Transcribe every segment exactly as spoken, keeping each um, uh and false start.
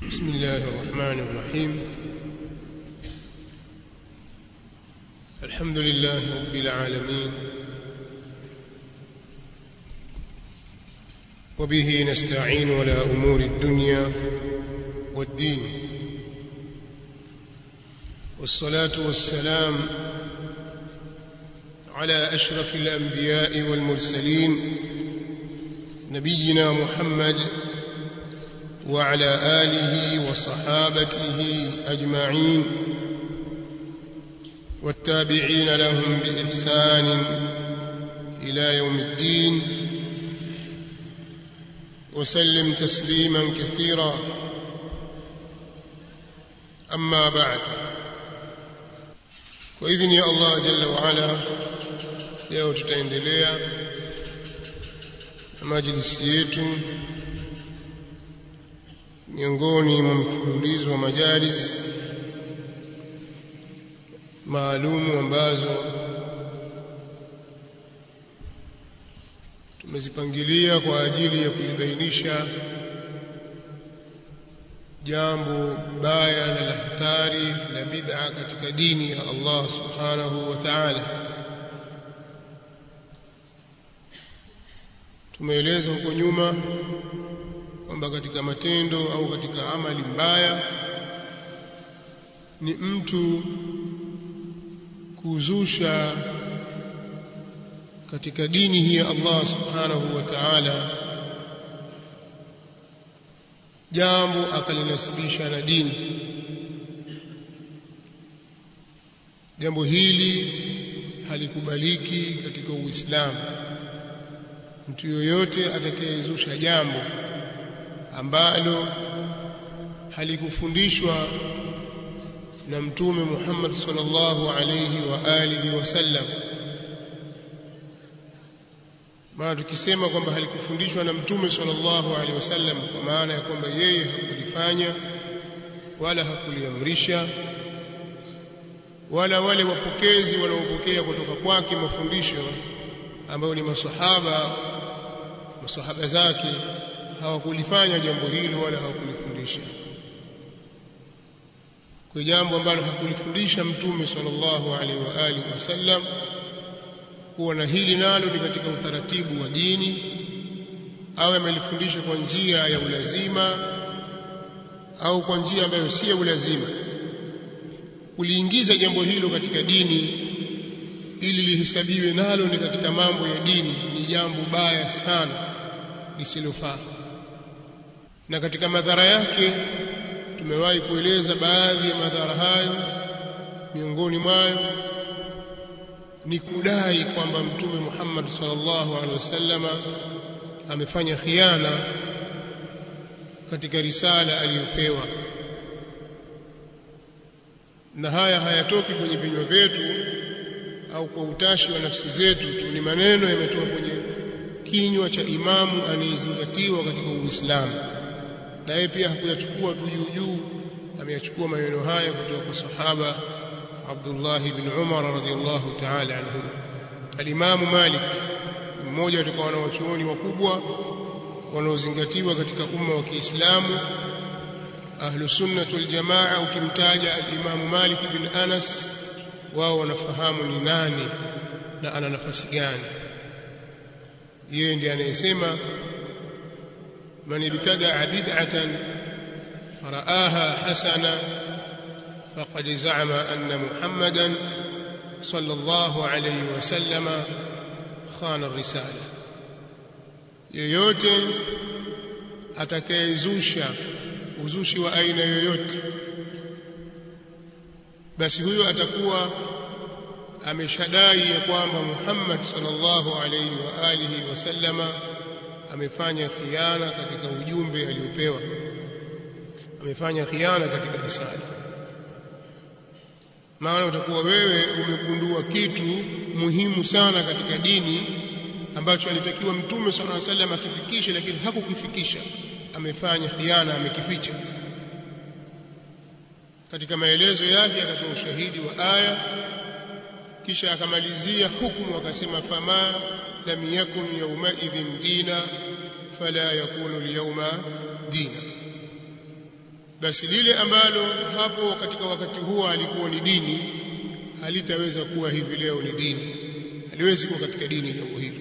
بسم الله الرحمن الرحيم. الحمد لله رب العالمين، وبه نستعين على أمور الدنيا والدين، والصلاة والسلام على أشرف الأنبياء والمرسلين نبينا محمد وعلى آله وصحابته أجمعين والتابعين لهم بإحسان إلى يوم الدين، وسلم تسليما كثيرا. أما بعد، وإذن يا الله جل وعلا leo tutaendelea na majlisi yetu miongoni mwa mfululizo wa majalis maalumu ambazo tumezipangilia kwa ajili ya kulibainisha jambo baya na la hatari la bid'a katika dini ya Allah subhanahu wa ta'ala. Tumeeleza huko nyuma kwamba katika matendo au katika amali mbaya ni mtu kuzusha katika dini hii ya Allah subhanahu wa ta'ala jambo akalinasibisha na dini. Jambo hili halikubaliki katika Uislamu. Mtu yoyote atakayezusha jambo ambalo halikufundishwa na Mtume Muhammad sallallahu alayhi wa alihi wasallam. Maana tukisema kwamba halikufundishwa na Mtume sallallahu alayhi wasallam, kwa maana ya kwamba yeye hakulifanya wala hakuliamrisha, wala wale wapokezi wanaopokea kutoka kwake mafundisho ambao ni masahaba masahaba zake hawakulifanya jambo hilo wala hawakulifundisha. Kwa jambo ambalo hakulifundisha Mtume sallallahu alaihi wa alihi wasallam, kuwa na hili nalo ni katika utaratibu wa dini, au amelifundisha kwa njia ya ulazima au kwa njia ambayo si ya ulazima, kuliingiza jambo hilo katika dini ili lihesabiwe nalo ni katika mambo ya dini, ni jambo baya sana lisilofaa. Na katika madhara yake tumewahi kueleza baadhi ya madhara hayo. Miongoni mwayo ni kudai kwamba Mtume Muhammad sallallahu alaihi wasallam amefanya khiana katika risala aliyopewa. Na haya hayatoki kwenye vinywa vyetu au kwa utashi wa nafsi zetu tu, ni maneno yametoka kwenye kinywa cha imamu anayezingatiwa katika Uislamu. Na yeye pia hakuyachukua tu juu juu, ameyachukua maneno haya kutoka kwa sahaba Abdullah ibn Umar radhiyallahu ta'ala anhu. Al-Imam Malik, mmoja katika wanawachuoni wakubwa wanaozingatiwa katika umma wa Kiislamu, Ahlus Sunnah wal Jamaa, ukimtaja al-Imam Malik ibn Anas wao wanafahamu ni nani na ana nafasi gani. Yeye ndiye anayesema man ibtada'a bid'atan faraaha hasana faqad za'ama anna Muhammadan sallallahu alayhi wasallam khana ar-risala. Yeyote atakayezusha uzushi wa aina yoyote, basi huyo atakuwa ameshadai ya kwamba Muhammad sallallahu alayhi wa alihi wasallama amefanya khiana katika ujumbe aliopewa, amefanya khiana katika risala. Maana utakuwa wewe umegundua kitu muhimu sana katika dini ambacho alitakiwa Mtume sallallahu alayhi wasallam akifikishe, lakini hakukifikisha. Amefanya khiana, amekificha. Katika maelezo yake akatoa ushahidi wa aya, kisha akamalizia hukumu akasema fama lam yakun yawma idhin dina fala yakunu al-yawma dina. basi lile ambalo hapo katika wakati huo alikuwa ni dini halitaweza kuwa hivi leo ni dini, haliwezi kuwa katika dini jambo hili.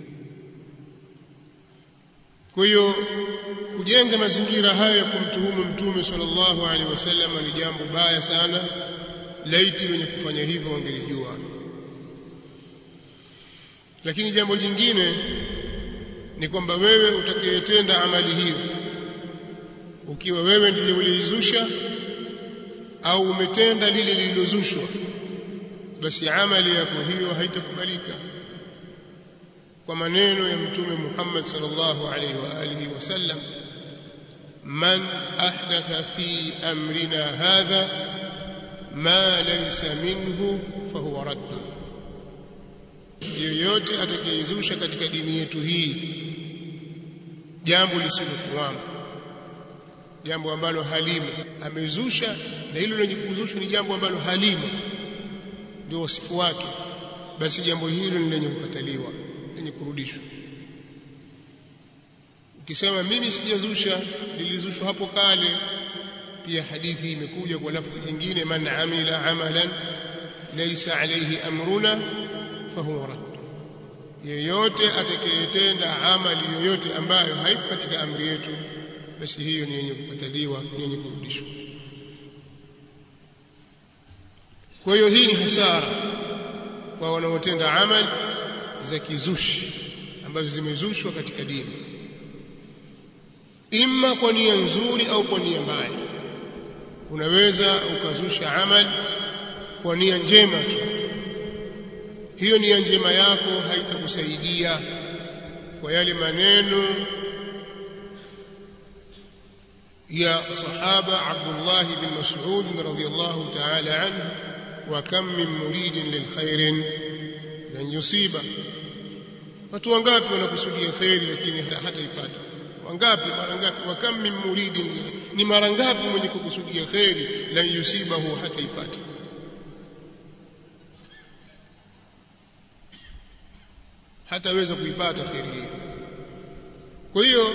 Kwa hiyo kujenga mazingira hayo ya kumtuhumu Mtume sallallahu alaihi wasallam ni jambo baya sana. Laiti wenye kufanya hivyo wangelijua. Lakini jambo jingine ni kwamba wewe utakayetenda amali hiyo, ukiwa wewe ndiye uliizusha au umetenda lile lililozushwa, basi amali yako hiyo haitakubalika. Kwa maneno ya Mtume Muhammad sallallahu alaihi wa alihi wasallam, man ahdatha fi amrina hadha ma laysa minhu fahuwa radd, yoyote atakayezusha katika dini yetu hii jambo lisilokuwamo, jambo ambalo halimo, amezusha, na hilo lenye kuzushwa ni jambo ambalo halimo, ndio wasifu wake, basi jambo hilo ni lenye kukataliwa, lenye kurudishwa. Ukisema mimi sijazusha, lilizushwa hapo kale, pia hadithi imekuja kwa lafzi jingine, man amila amalan laysa alayhi amruna fahuwa radd, yeyote atakayetenda amali yoyote ambayo haipo katika amri yetu, basi hiyo ni yenye kukataliwa, ni yenye kurudishwa. Kwa hiyo hii ni hasara kwa wanaotenda amali za kizushi ambazo zimezushwa katika dini, imma kwa nia nzuri au kwa nia mbaya. Unaweza ukazusha amali kwa nia njema tu, hiyo nia njema yako haitakusaidia kwa yale maneno ya sahaba Abdullah bin Mas'ud radhiyallahu ta'ala anhu, wa kam min muridin lilkhairin lan yusiba. Watu wangapi wanakusudia khairi lakini hata ipata? Wangapi, mara ngapi? Wa kam min muridin, ni mara ngapi mwenye kukusudia khairi lan yusibahu, hata ipata? hataweza kuipata khairi hiyo. Kwa hiyo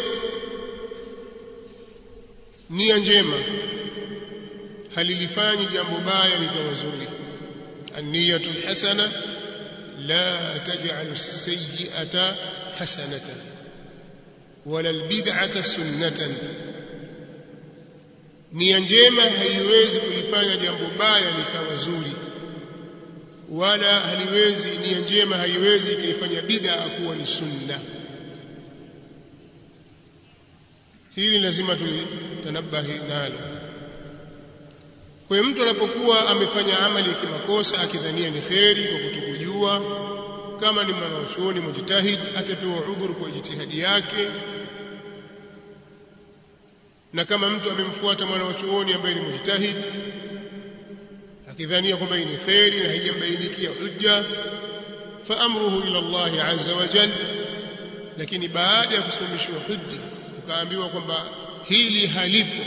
nia njema halilifanyi jambo baya likawa zuri. An-niyatu al-hasana la taj'alu as-sayyi'ata hasanatan wala al-bid'ata sunnatan. Nia njema haiwezi kulifanya jambo baya likawa zuri, wala haliwezi nia njema haiwezi kuifanya bid'a kuwa ni sunna. Hili lazima tulitanabahi nalo. Kwa hiyo mtu anapokuwa amefanya amali ya kimakosa akidhania ni kheri kwa kutokujua, kama ni mwanachuoni mujtahid, atapewa udhuru kwa jitihadi yake. Na kama mtu amemfuata mwanachuoni ambaye ni mujtahid akidhania kwamba ni kheri na haijambainikia hujja, fa amruhu ila Allah azza wa jalla. Lakini baada ya kusimamishwa hujja ukaambiwa kwamba hili halipo,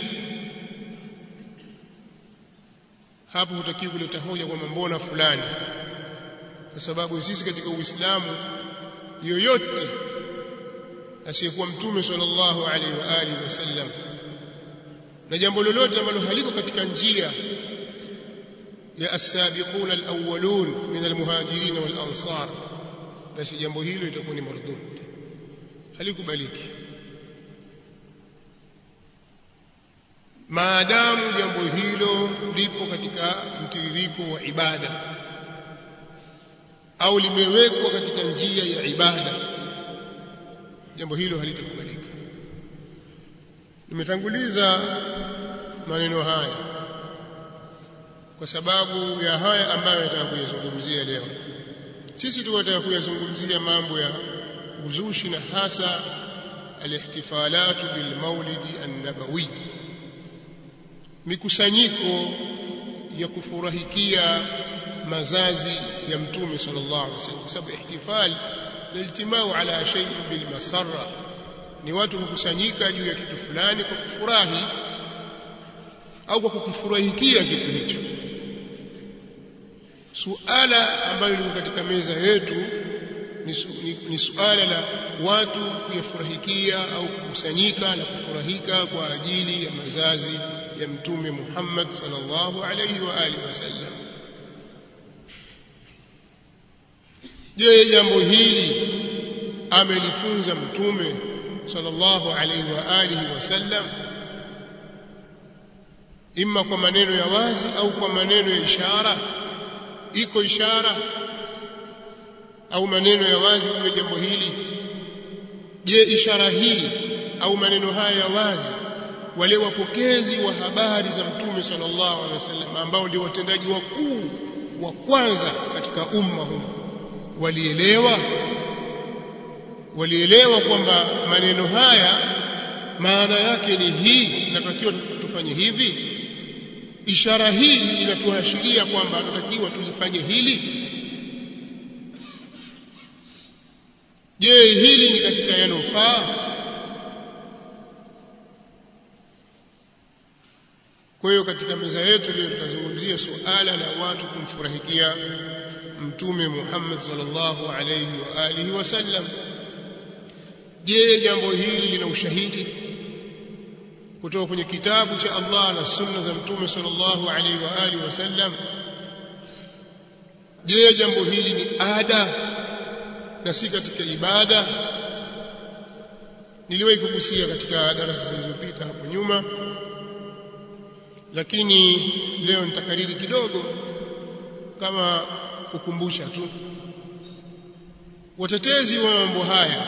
hapo hutakiwi kuleta hoja kwamba mbona fulani, kwa sababu sisi katika Uislamu yoyote asiyekuwa Mtume sallallahu alaihi wa alihi wasallam na jambo lolote ambalo haliko katika njia ya as-sabiquna al-awwalun min al-muhajirin wal-ansar, basi jambo hilo litakuwa ni mardud, halikubaliki. Maadamu jambo hilo lipo katika mtiririko wa ibada au limewekwa katika njia ya ibada, jambo hilo halitakubalika. Nimetanguliza maneno haya kwa sababu ya haya ambayo nataka kuyazungumzia leo. Sisi tunataka kuyazungumzia mambo ya uzushi na hasa al-ihtifalatu bil maulidi an-nabawi, mikusanyiko ya kufurahikia mazazi ya Mtume sallallahu alaihi wasallam. Kwa sababu ihtifal ni iltimau ala shay'in bil masarra, ni watu kukusanyika juu ya kitu fulani kwa kufurahi au kwa kukifurahikia kitu hicho. Suala ambalo liko katika meza yetu ni, ni, ni suala la watu kuyafurahikia au kukusanyika na kufurahika kwa ajili ya mazazi ya Mtume Muhammad sallallahu alayhi wa alihi wasallam. Je, jambo hili amelifunza Mtume sallallahu alayhi wa alihi wasallam imma kwa maneno ya wazi au kwa maneno ya ishara? Iko ishara au maneno ya wazi kwa jambo hili? Je, ishara hii au maneno haya ya wazi wale wapokezi wa habari za Mtume sallallahu alaihi wasallam ambao ndio watendaji wakuu wa kwanza katika umma huu walielewa walielewa kwamba maneno haya maana yake ni hii, tunatakiwa tufanye hivi? Ishara hii inatuashiria kwamba tunatakiwa tulifanye hili. Je, hili ni katika yanofaa? Kwa hiyo katika meza yetu leo tutazungumzia suala la watu kumfurahikia Mtume Muhammad sallallahu alayhi wa alihi wasallam. Je, jambo hili lina ushahidi kutoka kwenye kitabu cha Allah na sunna za Mtume sallallahu alayhi wa alihi wasallam? Je, jambo hili ni ada na si katika ibada? Niliwahi kugusia katika darasa zilizopita hapo nyuma, lakini leo nitakariri kidogo kama kukumbusha tu. Watetezi wa mambo haya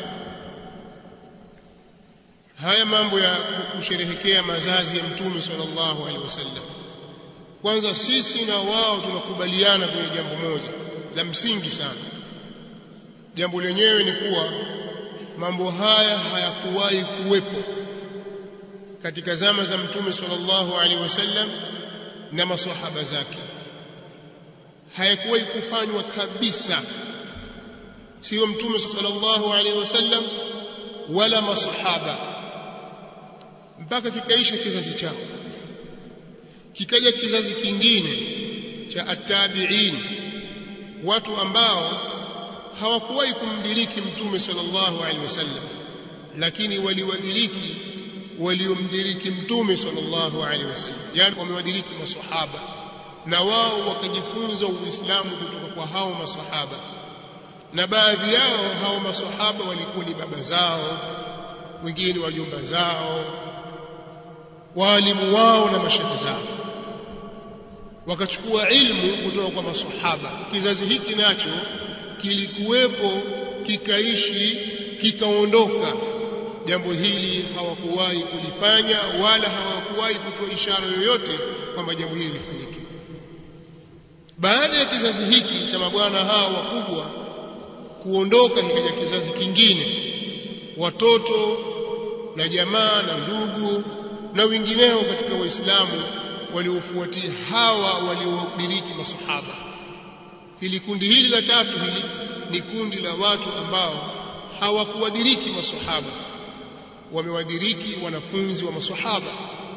haya mambo ya kusherehekea mazazi ya Mtume sallallahu alaihi wasallam, kwanza sisi na wao tunakubaliana kwenye jambo moja la msingi sana. Jambo lenyewe ni kuwa mambo haya hayakuwahi kuwepo katika zama za Mtume sallallahu alaihi wasallam na maswahaba zake. Hayakuwahi kufanywa kabisa, sio Mtume sallallahu alaihi wasallam wala maswahaba, mpaka kikaisha kizazi chao. Kikaja kizazi kingine cha at-tabi'in, watu ambao hawakuwahi kumdiriki Mtume sallallahu alaihi wasallam, lakini waliwadiriki waliomdiriki Mtume sallallahu alaihi wasallam, yani wamewadiriki maswahaba, na wao wakajifunza Uislamu kutoka kwa hao maswahaba. Na baadhi yao hao maswahaba walikuwa ni baba zao, wengine wajomba zao, walimu wao na mashehe zao, wakachukua ilmu kutoka kwa maswahaba. Kizazi hiki nacho kilikuwepo, kikaishi, kikaondoka. Jambo hili hawakuwahi kulifanya wala hawakuwahi kutoa ishara yoyote kwamba jambo hili lifanyike. Baada ya kizazi hiki cha mabwana hao wakubwa kuondoka, kikaja kizazi kingine, watoto na jamaa na ndugu na wengineo katika Waislamu waliofuatia hawa waliodiriki masahaba. Hili kundi hili la tatu hili ni kundi la watu ambao hawakuwadiriki masahaba, wamewadiriki wanafunzi wa masahaba.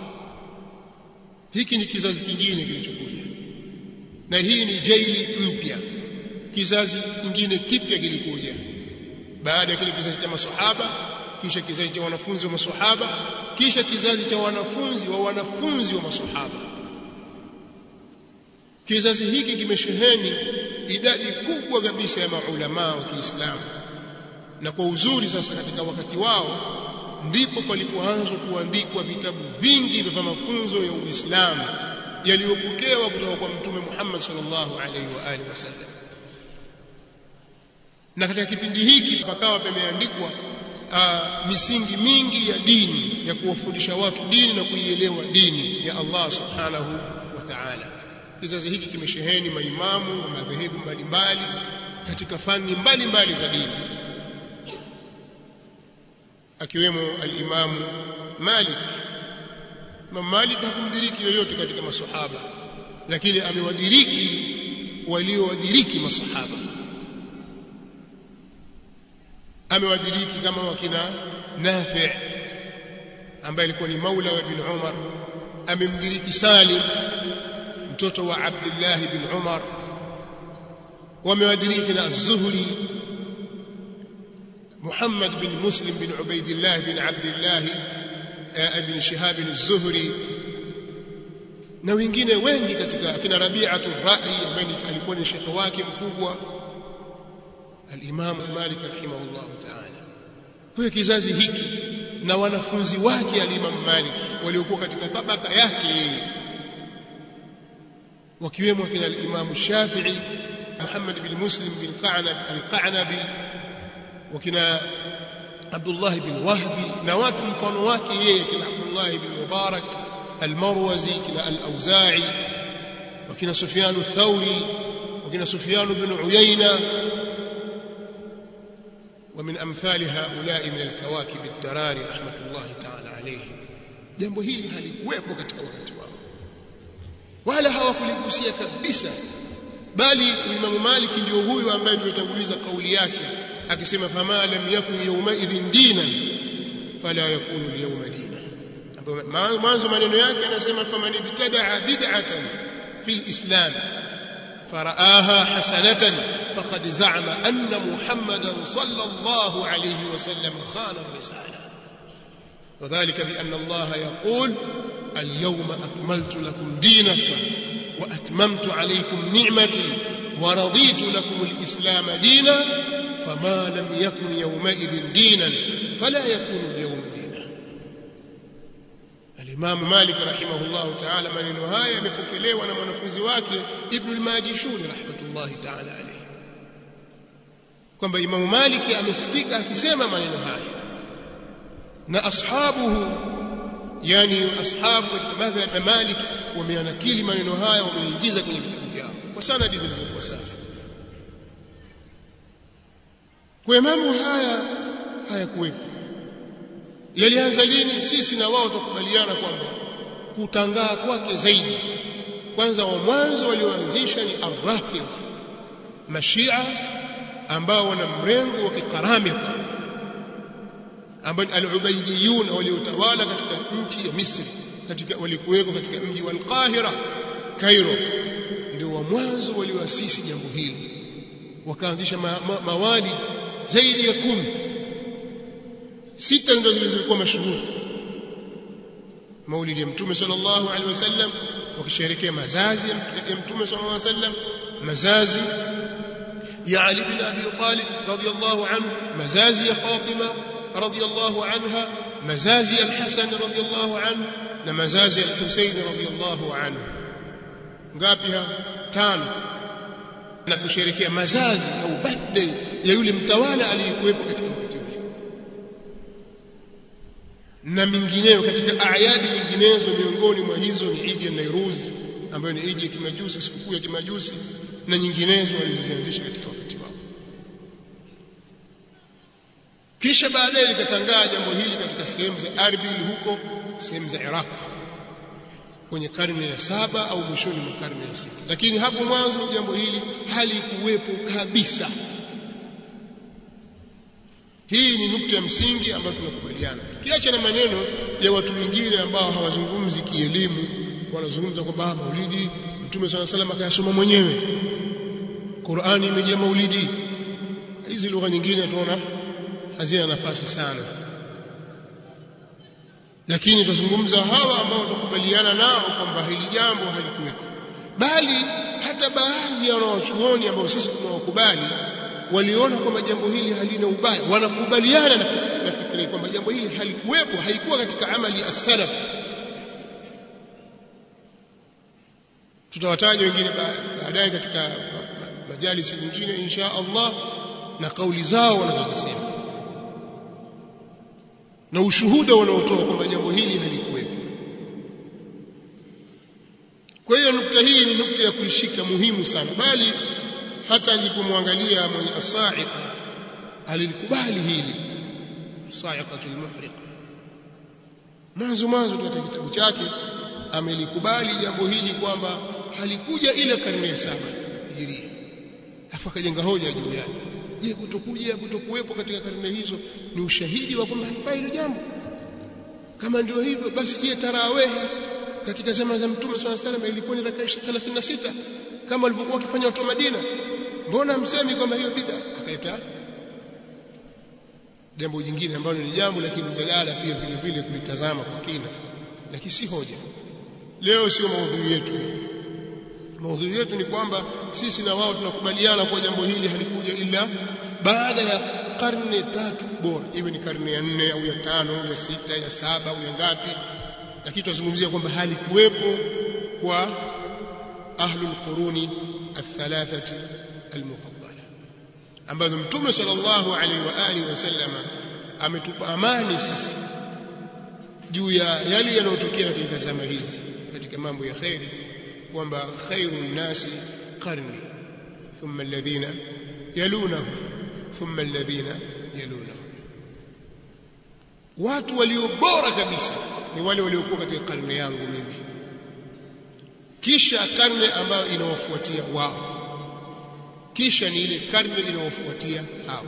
Hiki ni kizazi kingine kilichokuja, na hii ni jaili mpya, kizazi kingine kipya kilikuja baada ya kile kizazi cha masahaba, kisha kizazi cha wanafunzi wa masahaba, kisha kizazi cha wanafunzi wa wanafunzi wa masahaba. Kizazi hiki kimesheheni idadi kubwa kabisa ya maulama wa Kiislamu, na kwa uzuri sasa katika wakati wao ndipo palipoanza kuandikwa vitabu vingi vya mafunzo ya Uislamu yaliyopokewa kutoka kwa Mtume Muhammad sallallahu alaihi wa alihi wasallam. Na katika kipindi hiki pakawa pameandikwa uh, misingi mingi ya dini, ya kuwafundisha watu dini na kuielewa dini ya Allah subhanahu wa ta'ala. Kizazi hiki kimesheheni maimamu wa madhehebu mbalimbali katika fani mbalimbali za dini, akiwemo al-Imam Malik. Imam Malik hakumdiriki yoyote katika masahaba, lakini amewadiriki waliowadiriki masahaba. Amewadiriki kama wakina Nafi' ambaye alikuwa ni maula wa Ibn Umar, amemdiriki Salim mtoto wa Abdullah ibn Umar, wamewadiriki na Az-Zuhri Muhammad bin Muslim bin Ubaidillah bin Abdullah ibn Shihab az-Zuhri na wengine wengi katika kina Rabi'atu ar-Ra'i ambaye alikuwa ni shekhi wake mkubwa al-Imam Malik rahimahullah ta'ala. Kwa kizazi hiki na wanafunzi wake al-Imam Malik waliokuwa katika tabaka yake wakiwemo kina al-Imam Shafi'i Muhammad bin Muslim bin Qa'nab al-Qa'nabi wakina Abdullah bin Wahbi na watu mfano wake yeye kina Abdullah bin Mubarak al-Marwazi kina al-Auza'i wakina Sufyan al-Thawri wakina Sufyan bin Uyayna ومن أمثال هؤلاء من الكواكب الدراري رحمة الله تعالى عليهم. jambo hili halikuwepo katika wakati wao wala hawakuligusia kabisa, bali Imam Malik ndio huyu ambaye tumetanguliza kauli yake akisema fama lam yakun yawma idhin dinan fala yakunu al-yawma dinan. Mwanzo maneno yake anasema faman ibtada'a bid'atan fil islam faraaha hasanatan faqad za'ama anna Muhammadan sallallahu alayhi wa sallam khana ar-risala. وذلك بأن الله يقول اليوم أكملت لكم دينكم وأتممت عليكم نعمتي ورضيت لكم الإسلام دينا فما لم يكن يومئذ دينا فلا يكون اليوم دينا. الإمام مالك رحمه الله تعالى من النهاية مفكليه ونمنفوزي wake ابن الماجشون رحمة الله تعالى عليه kwamba Imam Malik amesikika akisema maneno haya na ashabuhu yani ashabu madhhab ya Malik wameanakili maneno haya wameingiza kwenye vitabu vyao kwa sanadi zilizokuwa safi. Kwa mambo haya hayakuwepo. Yalianza lini? Sisi na wao tukubaliana kwamba kutangaa kwake zaidi kwanza wa mwanzo walioanzisha ni ar-Rafidh Mashia ambao wana mrengo wa kikaramita ambao al-Ubaydiyun waliotawala katika nchi ya Misri katika walikuweko katika mji wa Al-Qahira Cairo, ndio wa mwanzo walioasisi jambo hili wakaanzisha ma, ma, mawali zaidi ya kumi. Sita ndio zilizokuwa mashuhuri: maulidi ya Mtume sallallahu alaihi wasallam, wakisherehekea mazazi ya Mtume sallallahu alaihi wasallam, mazazi ya Ali bin Abi Talib radhiyallahu anhu, mazazi ya Fatima radhiyallahu anha, mazazi ya Al-Hasan radhiyallahu anhu na mazazi ya Al-Husayn radhiyallahu anhu. Ngapi ha? Tano. Na kusherehekea mazazi au birthday ya yule mtawala aliyekuwepo katika wakati ule na mingineyo katika ayadi nyinginezo. Miongoni mwa hizo ni Eid ya Nairuz ambayo ni Eid ya Kimajusi, sikukuu ya Kimajusi, na nyinginezo walizoanzisha katika wakati wao. Kisha baadaye likatangaa jambo hili katika sehemu za Arbil huko sehemu za Iraq kwenye karne ya saba au mwishoni mwa karne ya sita, lakini hapo mwanzo jambo hili halikuwepo kabisa. Hii ni nukta ya msingi ambayo tunakubaliana. Kiacha na maneno ya watu wengine ambao hawazungumzi kielimu, wanazungumza kwamba maulidi Mtume swalla salam akayasoma mwenyewe, Qur'ani imejaa maulidi. Hizi lugha nyingine tunaona hazina nafasi sana, lakini tuzungumza hawa ambao tukubaliana nao kwamba hili jambo halikuwepo, bali hata baadhi ya wanachuoni ambao sisi tunawakubali waliona kwamba jambo hili halina ubaya, wanakubaliana na kufikiri kwamba jambo hili halikuwepo, haikuwa katika amali as-salaf. Tutawataja wengine baadaye katika majalisi nyingine insha Allah na kauli zao wanazozisema na ushuhuda wanaotoa kwamba jambo hili halikuwepo. Kwa hiyo nukta hii ni nukta ya kuishika muhimu sana, bali hata alipomwangalia mwenye as-Sa'iq alilikubali hili, Sa'iqatul Muhriq. Mwanzo mwanzo katika kitabu chake amelikubali jambo hili kwamba halikuja ile karne ya saba Hijiria, afa kajenga hoja juu yake. Je, kutokuja kutokuwepo katika karne hizo ni ushahidi wa kwamba halifai hilo jambo? Kama ndio hivyo basi, je, tarawih katika zama za Mtume swalla salam ilikuwa ni rakaa thelathini na sita kama walivyokuwa wakifanya watu wa Madina? Mbona msemi kwamba hiyo bid'a? Akaita jambo jingine ambalo ni jambo la kimjadala pia vile vile kulitazama kwa kina, lakini si hoja. Leo sio maudhui yetu. Maudhui yetu ni kwamba sisi na wao tunakubaliana kwa jambo hili halikuja ila baada ya karne tatu bora, iwe ni karne ya nne au ya tano au ya sita ya saba au ya ngapi, lakini tunazungumzia kwamba halikuwepo kwa ahlul quruni athalathati almufaddala, ambazo Mtume sallallahu alaihi wa alihi wasallama ametupa amani sisi juu ya yale yanayotokea katika zama hizi katika mambo ya khairi, kwamba khairun nasi qarni thumma alladhina yalunahum thumma alladhina yalunahum, watu walio bora kabisa ni wale waliokuwa katika karne yangu mimi, kisha karne ambayo inawafuatia wao, kisha ni ile karne inayofuatia hao.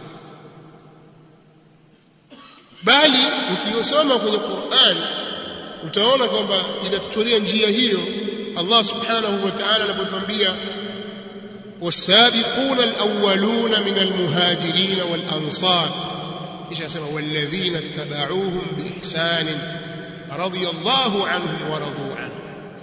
Bali ukisoma kwenye Qur'an utaona kwamba inatutoria njia hiyo Allah subhanahu wa ta'ala anapotuambia wasabiquna alawwaluna min almuhajirin walansar, kisha asema walladhina ittaba'uuhum biihsan radiyallahu anhum wa radu anhu,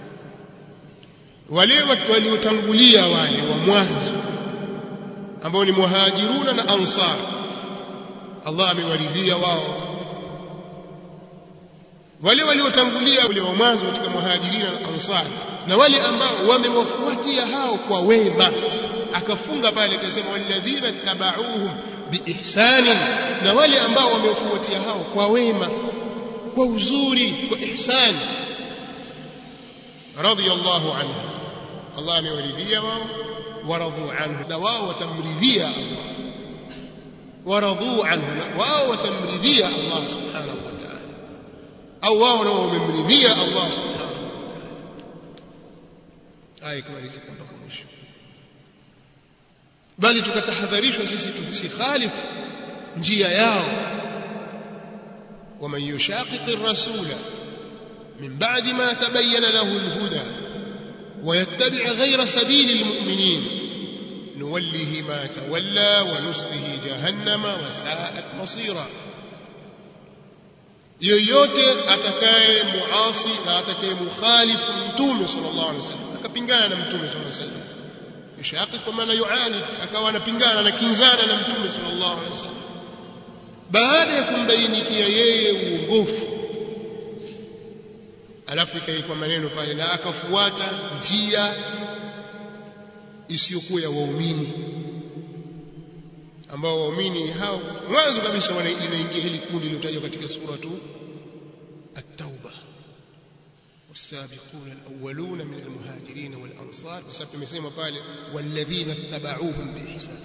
wale waliotangulia wale wa mwanzo ambao ni muhajiruna na ansar, Allah amewaridhia wao. Wale waliotangulia wale wa mwanzo katika muhajirina na ansar na wale ambao wamewafuatia hao kwa wema, akafunga pale akasema walladhina tabauhum biihsanin, na wale ambao wamewafuatia hao kwa wema, kwa uzuri, kwa ihsan, radiyallahu anhu, Allah amewaridhia wao, waradhu anhu, na wao watamridhia Allah, waradhu anhu, wao watamridhia Allah subhanahu wa ta'ala, au wao nao wamemridhia Allah subhanahu wa ta'ala. Aya kama hizi mpaka mwisho. Bali tukatahadharishwa sisi tusikhalifu njia yao. ومن يشاقق الرسول من بعد ما تبين له الهدى ويتبع غير سبيل المؤمنين نوله ما تولى ونصله جهنم وساءت مصيرا. yoyote atakaye muasi na atakaye mukhalifu mtume sallallahu alaihi wasallam, akapingana na mtume sallallahu alaihi wasallam, yushaqiq kwa maana yuani, akawa anapingana na kinzana na mtume sallallahu alaihi wasallam baada ya kumbainikia yeye uongofu, alafu ikaikwa maneno pale na akafuata njia isiyokuwa ya waumini, ambao waumini hao mwanzo kabisa wanaingia hili kundi lilotajwa katika sura tu at-Tauba, wasabiquna alawwaluna min almuhajirin walansar, kwa sababu tumesema pale walladhina tabauhum biihsan.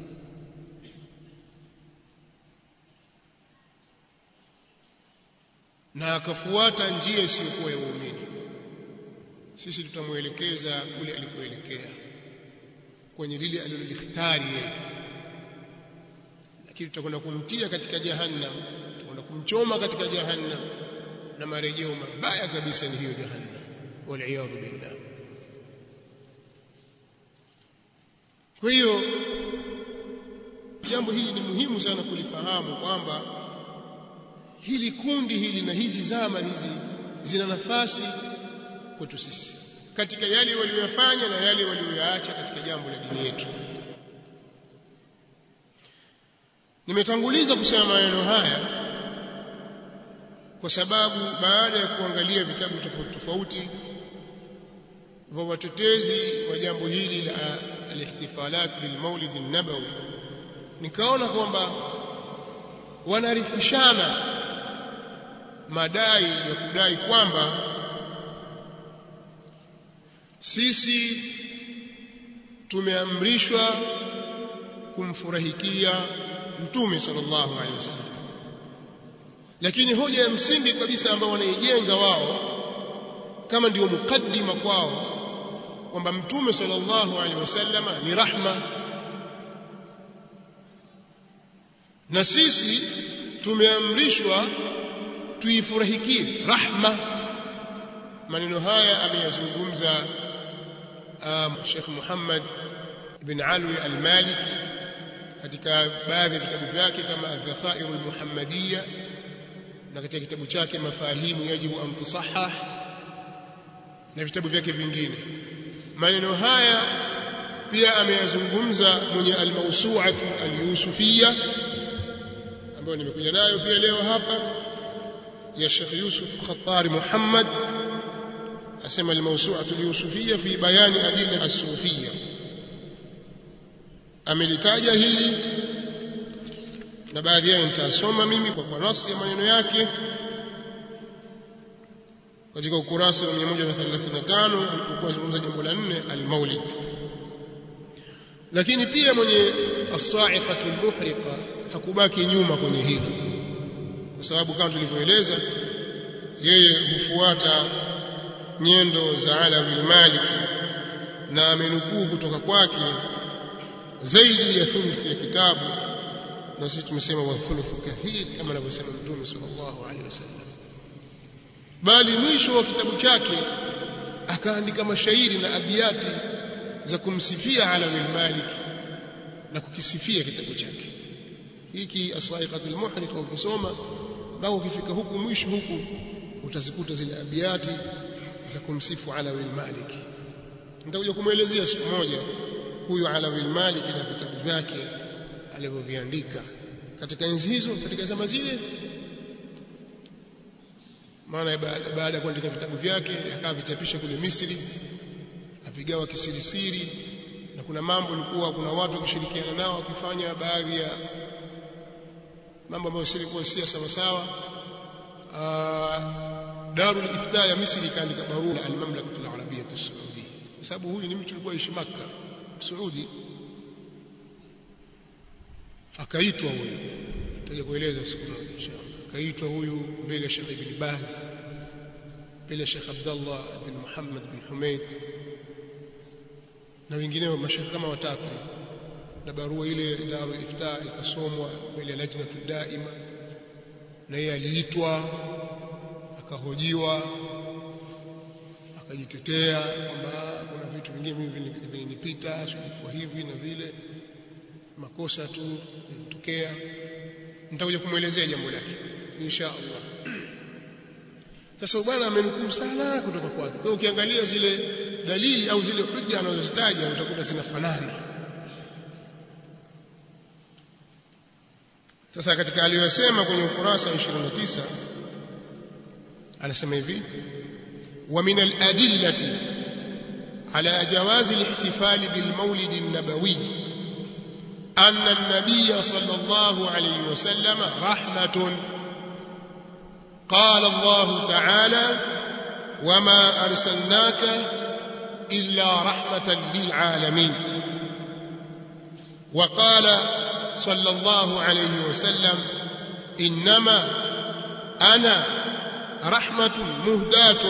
Na akafuata njia isiyokuwa ya waumini. Sisi tutamuelekeza kule alikoelekea, kwenye lile alilolikhitari yeye, lakini tutakwenda kumtia katika jahannam, tutakwenda kumchoma katika jahannam, na marejeo mabaya kabisa ni hiyo jahannam, wal'iyadhu billah. Kwa hiyo jambo hili ni muhimu sana kulifahamu, kwamba hili kundi hili na hizi zama hizi zina nafasi kwetu sisi katika yale waliyofanya na yale waliyoyaacha katika jambo la dini yetu. Nimetanguliza kusema maneno haya kwa sababu baada ya kuangalia vitabu tofauti tofauti vya watetezi wa jambo hili la al-ihtifalat bil Maulid an-Nabawi, nikaona kwamba wanarithishana madai ya kudai kwamba sisi tumeamrishwa kumfurahikia Mtume sallallahu alaihi wasallam, lakini hoja ya msingi kabisa ambayo wanaijenga wao kama ndio mukaddima kwao, kwamba Mtume sallallahu alaihi wasallam ni rahma, na sisi tumeamrishwa tuifurahikie rahma. Maneno haya ameyazungumza um, Sheikh Muhammad ibn Alwi al-Maliki katika baadhi ya vitabu vyake kama Adh-Dhakhair al-Muhammadiyya na katika kitabu chake Mafahimu Yajibu an Tusahhah na vitabu vyake vingine. Maneno haya pia ameyazungumza mwenye al-Mawsu'atu al-Yusufiyya ambayo nimekuja nayo pia leo hapa ya Sheikh Yusuf Khattari Muhammad, asema al-Mawsu'atu al-Yusufiyya fi bayani adilla as-Sufiyya. Amelitaja hili na baadhi yao nitasoma mimi kwa kwa nasi ya maneno yake katika ukurasa wa mia moja thelathini na tano alipokuwa azungumza jambo la nne al-Maulid. Lakini pia mwenye as-Sa'iqatu al-Muhriqa hakubaki nyuma kwenye hili, kwa sababu kama tulivyoeleza yeye hufuata nyendo za Alawi al-Maliki na amenukuu kutoka kwake zaidi ya thuluthi ya kitabu, na sisi tumesema wa thuluthu kathir kama anavyosema Mtume sallallahu alaihi wasallam. Bali mwisho wa kitabu chake akaandika mashairi na abiyati za kumsifia Alawi al-Maliki na kukisifia kitabu chake hiki As-Sa'iqatu al-Muhriqa. Ukisoma mpaka ukifika huku mwisho huku utazikuta zile abiyati za kumsifu Alawi al-Maliki. Nitakuja kumuelezea siku moja huyu Alawi al-Maliki na vitabu vyake alivyoviandika katika enzi hizo, katika zama zile. Maana baada ya kuandika vitabu vyake akavichapisha kule Misri, apigawa kisirisiri, na kuna mambo ilikuwa kuna watu wakishirikiana nao wakifanya baadhi ya mambo ambayo silikuwa si sawa sawa. Darul Ifta ya Misri ikaandika barua al-Mamlakatu al-Arabiyyah as-Saudiyyah, kwa sababu huyu ni mtu alikuwa aishi Makkah Saudi. Akaitwa huyu, tutaje kueleza siku moja inshallah. Akaitwa huyu mbele ya Sheikh Ibn Baz, mbele ya Sheikh Abdullah bin Muhammad bin Humayd na wengineo mashaikh kama watatu, na barua ile Darul Ifta ikasomwa mbele ya Lajnatu Daima, na yeye aliitwa akahojiwa akajitetea kwamba kuna vitu vingine mimi vilinipita, kwa hivi na vile, makosa tu yanatokea. Nitakuja kumuelezea jambo lake insha Allah. Sasa bwana amenukuu sana kutoka kwake. Kwa ukiangalia zile dalili au zile hujja anazozitaja utakuta zinafanana. Sasa katika aliyosema kwenye ukurasa wa ishirini na tisa anasema hivi: wa min al-adillati ala jawaz al-ihtifal bil mawlid an-nabawi anna an-nabiy sallallahu alayhi wa sallam rahmatun qala Allah ta'ala wama arsalnaka illa rahmatan lil alamin wa qala صلى الله عليه وسلم إنما أنا رحمة مهداة.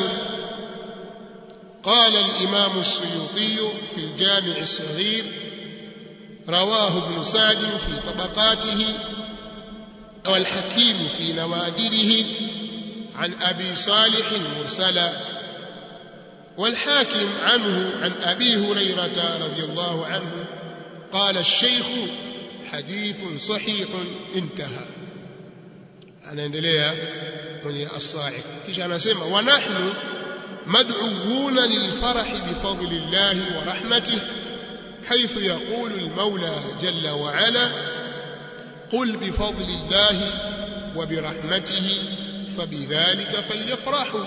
قال الإمام السيوطي في الجامع الصغير رواه ابن سعد في طبقاته والحكيم في نوادره عن أبي صالح مرسلا، والحاكم عنه عن أبي هريرة رضي الله عنه قال الشيخ حديث صحيح انتهى. anaendelea mwenye as-Sa'iq kisha anasema wa nahnu mad'uuna lilfarahi bifadli llahi wa rahmatihi haythu yaqulu al-mawla jalla wa ala qul bifadli llahi wa birahmatihi fabidhalika falyafrahu.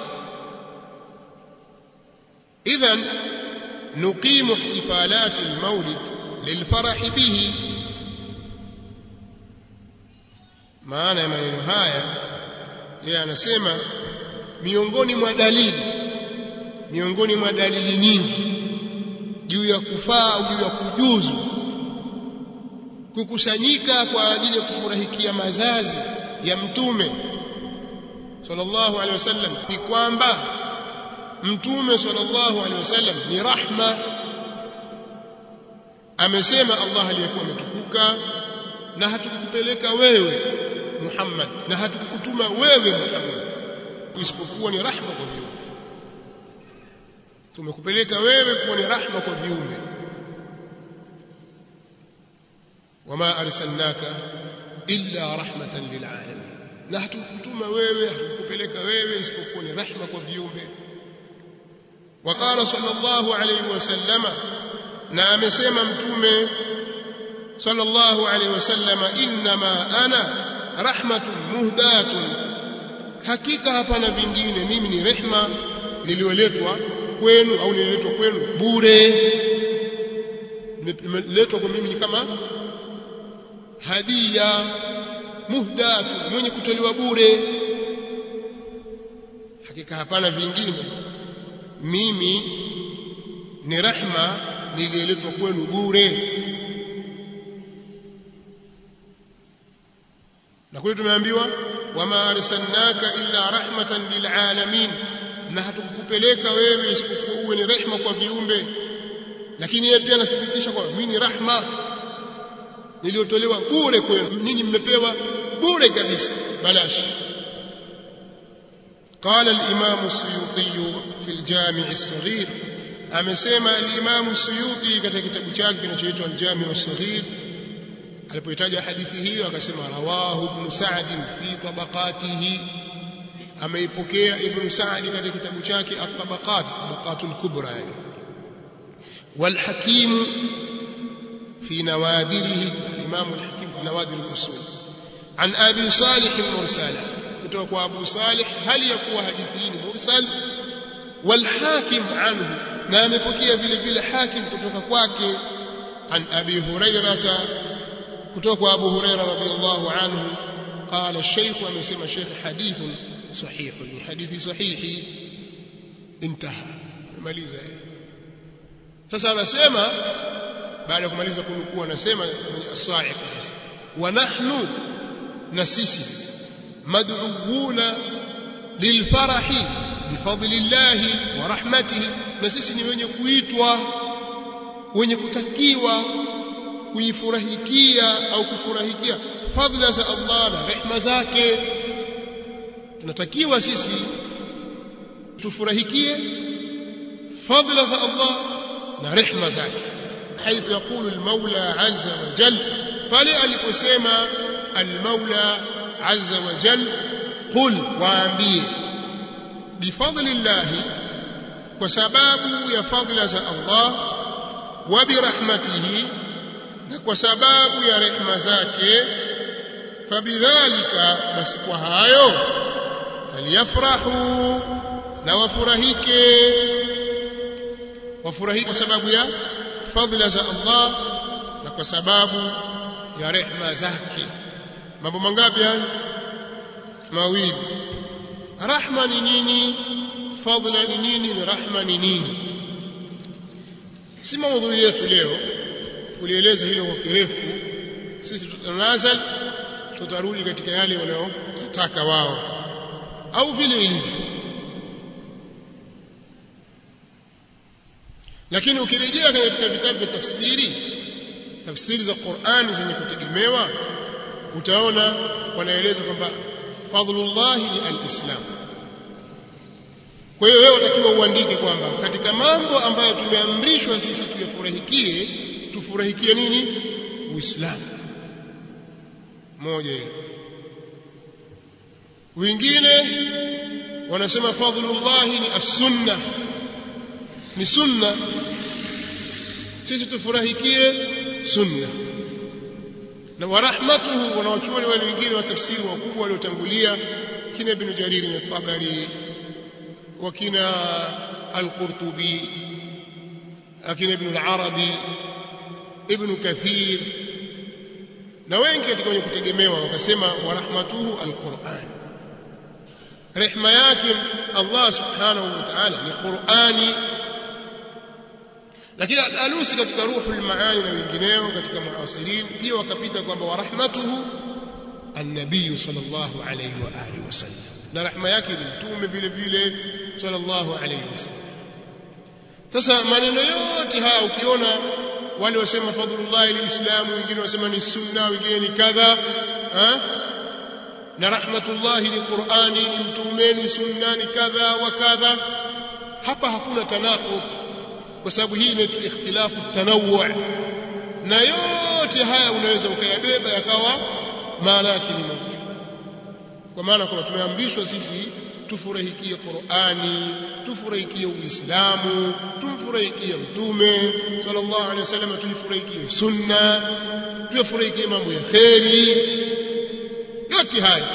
idhan nuqimu ihtifalat al-mawlid lilfarahi bihi. Maana ya maneno haya, yeye anasema miongoni mwa dalili miongoni mwa dalili nyingi juu ya kufaa au juu ya kujuzu kukusanyika kwa ajili ya kufurahikia mazazi ya Mtume sallallahu alaihi wasallam ni kwamba Mtume sallallahu alaihi wasallam ni rahma. Amesema Allah aliyekuwa ametukuka, na hatukupeleka wewe Muhammad na hatukukutuma wewe Muhammad isipokuwa ni rahma kwa viumbe. Tumekupeleka wewe kuwa ni rahma kwa viumbe. wama arsalnaka illa rahmatan lil alamin, na hatukutuma wewe, hatukupeleka wewe isipokuwa ni rahma kwa viumbe. Waqala sallallahu alayhi wasallama, na amesema mtume sallallahu alayhi wasallama, innama ana rahmatun muhdatun, hakika hapana vingine, mimi ni rehma nilioletwa kwenu au nililetwa kwenu bure. Nimeletwa kwa mimi ni kama hadia, muhdatu, mwenye kutolewa bure. Hakika hapana vingine, mimi ni rahma nilioletwa kwenu bure. Na kule tumeambiwa wama arsalnaka illa rahmatan lil alamin, na hatukupeleka wewe isipokuwa uwe ni rehma kwa viumbe. Lakini yeye pia anathibitisha kwamba mimi ni rahma niliotolewa bure kwenu, nyinyi mmepewa bure kabisa, balash. قال الإمام السيوطي في الجامع الصغير، amesema الإمام السيوطي katika kitabu chake kinachoitwa الجامع الصغير, alipoitaja hadithi hiyo akasema rawahu ibn Sa'd fi tabaqatihi, ameipokea ibn Sa'd katika kitabu chake at-tabaqat, tabaqatul kubra yani. wal hakim fi nawadirihi, imam al-hakim fi nawadir al-usul, an abi salih al-mursala, kutoka kwa abu salih hali ya kuwa hadithi hii ni mursal. wal hakim anhu, na amepokea vile vile hakim kutoka kwake an abi hurairata, kutoka kwa Abu Huraira radhiyallahu anhu qala ash-shaykh, amesema shaykh hadithun sahih, ni hadithi sahihi. Intaha, maliza. Sasa anasema baada ya kumaliza kunukuu, anasema kwenye as-sa'id sasa, wa nahnu, na sisi mad'uuna lilfarahi bifadlillahi wa rahmatihi, na sisi ni wenye kuitwa, wenye kutakiwa kuifurahikia au kufurahikia fadhila za Allah na rehema zake. Tunatakiwa sisi tufurahikie fadhila za Allah na rehema zake. حيث يقول المولى عز وجل، pale aliposema المولى عز وجل قل، waambie بفضل الله، kwa sababu ya fadhila za Allah, wa birahmatihi, na kwa sababu ya rehema zake, fabidhalika, basi kwa hayo, faliyafrahu, na wafurahike. Wafurahike kwa sababu ya fadhila za Allah na kwa sababu ya rehema zake. Mambo mangapi haya? Mawili. Rahma ni nini? Fadhila ni nini? Ni rahma ni nini? Si maudhui yetu leo kulieleza hilo kwa kirefu. Sisi tutanazal, tutarudi katika yale wanayotaka wao au vile ilivyo. Lakini ukirejea katika vitabu vya tafsiri, tafsiri za Qur'ani zenye kutegemewa, utaona wanaeleza kwamba fadhlullah ni al-Islam. Kwa hiyo wewe unatakiwa uandike kwamba katika mambo ambayo tumeamrishwa sisi tuyafurahikie, tufurahikie nini? Uislamu. Moja hilo. Wengine wanasema fadhlullah ni as-sunnah, ni sunna, sisi tufurahikie sunna. Na wa rahmatuhu, wanawachuoni wale wengine wa tafsiri wakubwa waliotangulia, kina Ibn Jarir al-Tabari, wakina al-Qurtubi, akina Ibn al-Arabi, Ibn Kathir, na wengi katika wenye kutegemewa wakasema wa rahmatuhu al-Qur'an, rehema yake Allah subhanahu wa ta'ala ni Qur'ani. Lakini al-Alusi katika Ruhul Maani na wengineo katika muasirin pia wakapita kwamba wa rahmatuhu an-nabiy sallallahu alayhi wa alihi wasallam, na rahma yake ni mtume vile vile sallallahu alayhi wasallam. Sasa maneno yote haya ukiona wale wasema fadhlullah al-Islam, wengine wasema ni sunna, wengine ni kadha, ha? na rahmatullah ni Qur'ani, ni mtume, ni sunna, ni kadha wa kadha, hapa hakuna tanaqub, kwa sababu hii ni ikhtilafu tanawwu, na yote haya unaweza ukayabeba yakawa maana yake ni moja. Kwa maana kwamba tumeamrishwa sisi tufurahikie Qur'ani, tufurahikie Uislamu, tumfurahikie Mtume sallallahu alaihi wasallam, tuifurahikie sunna, tufurahikie mambo ya kheri. Yote haya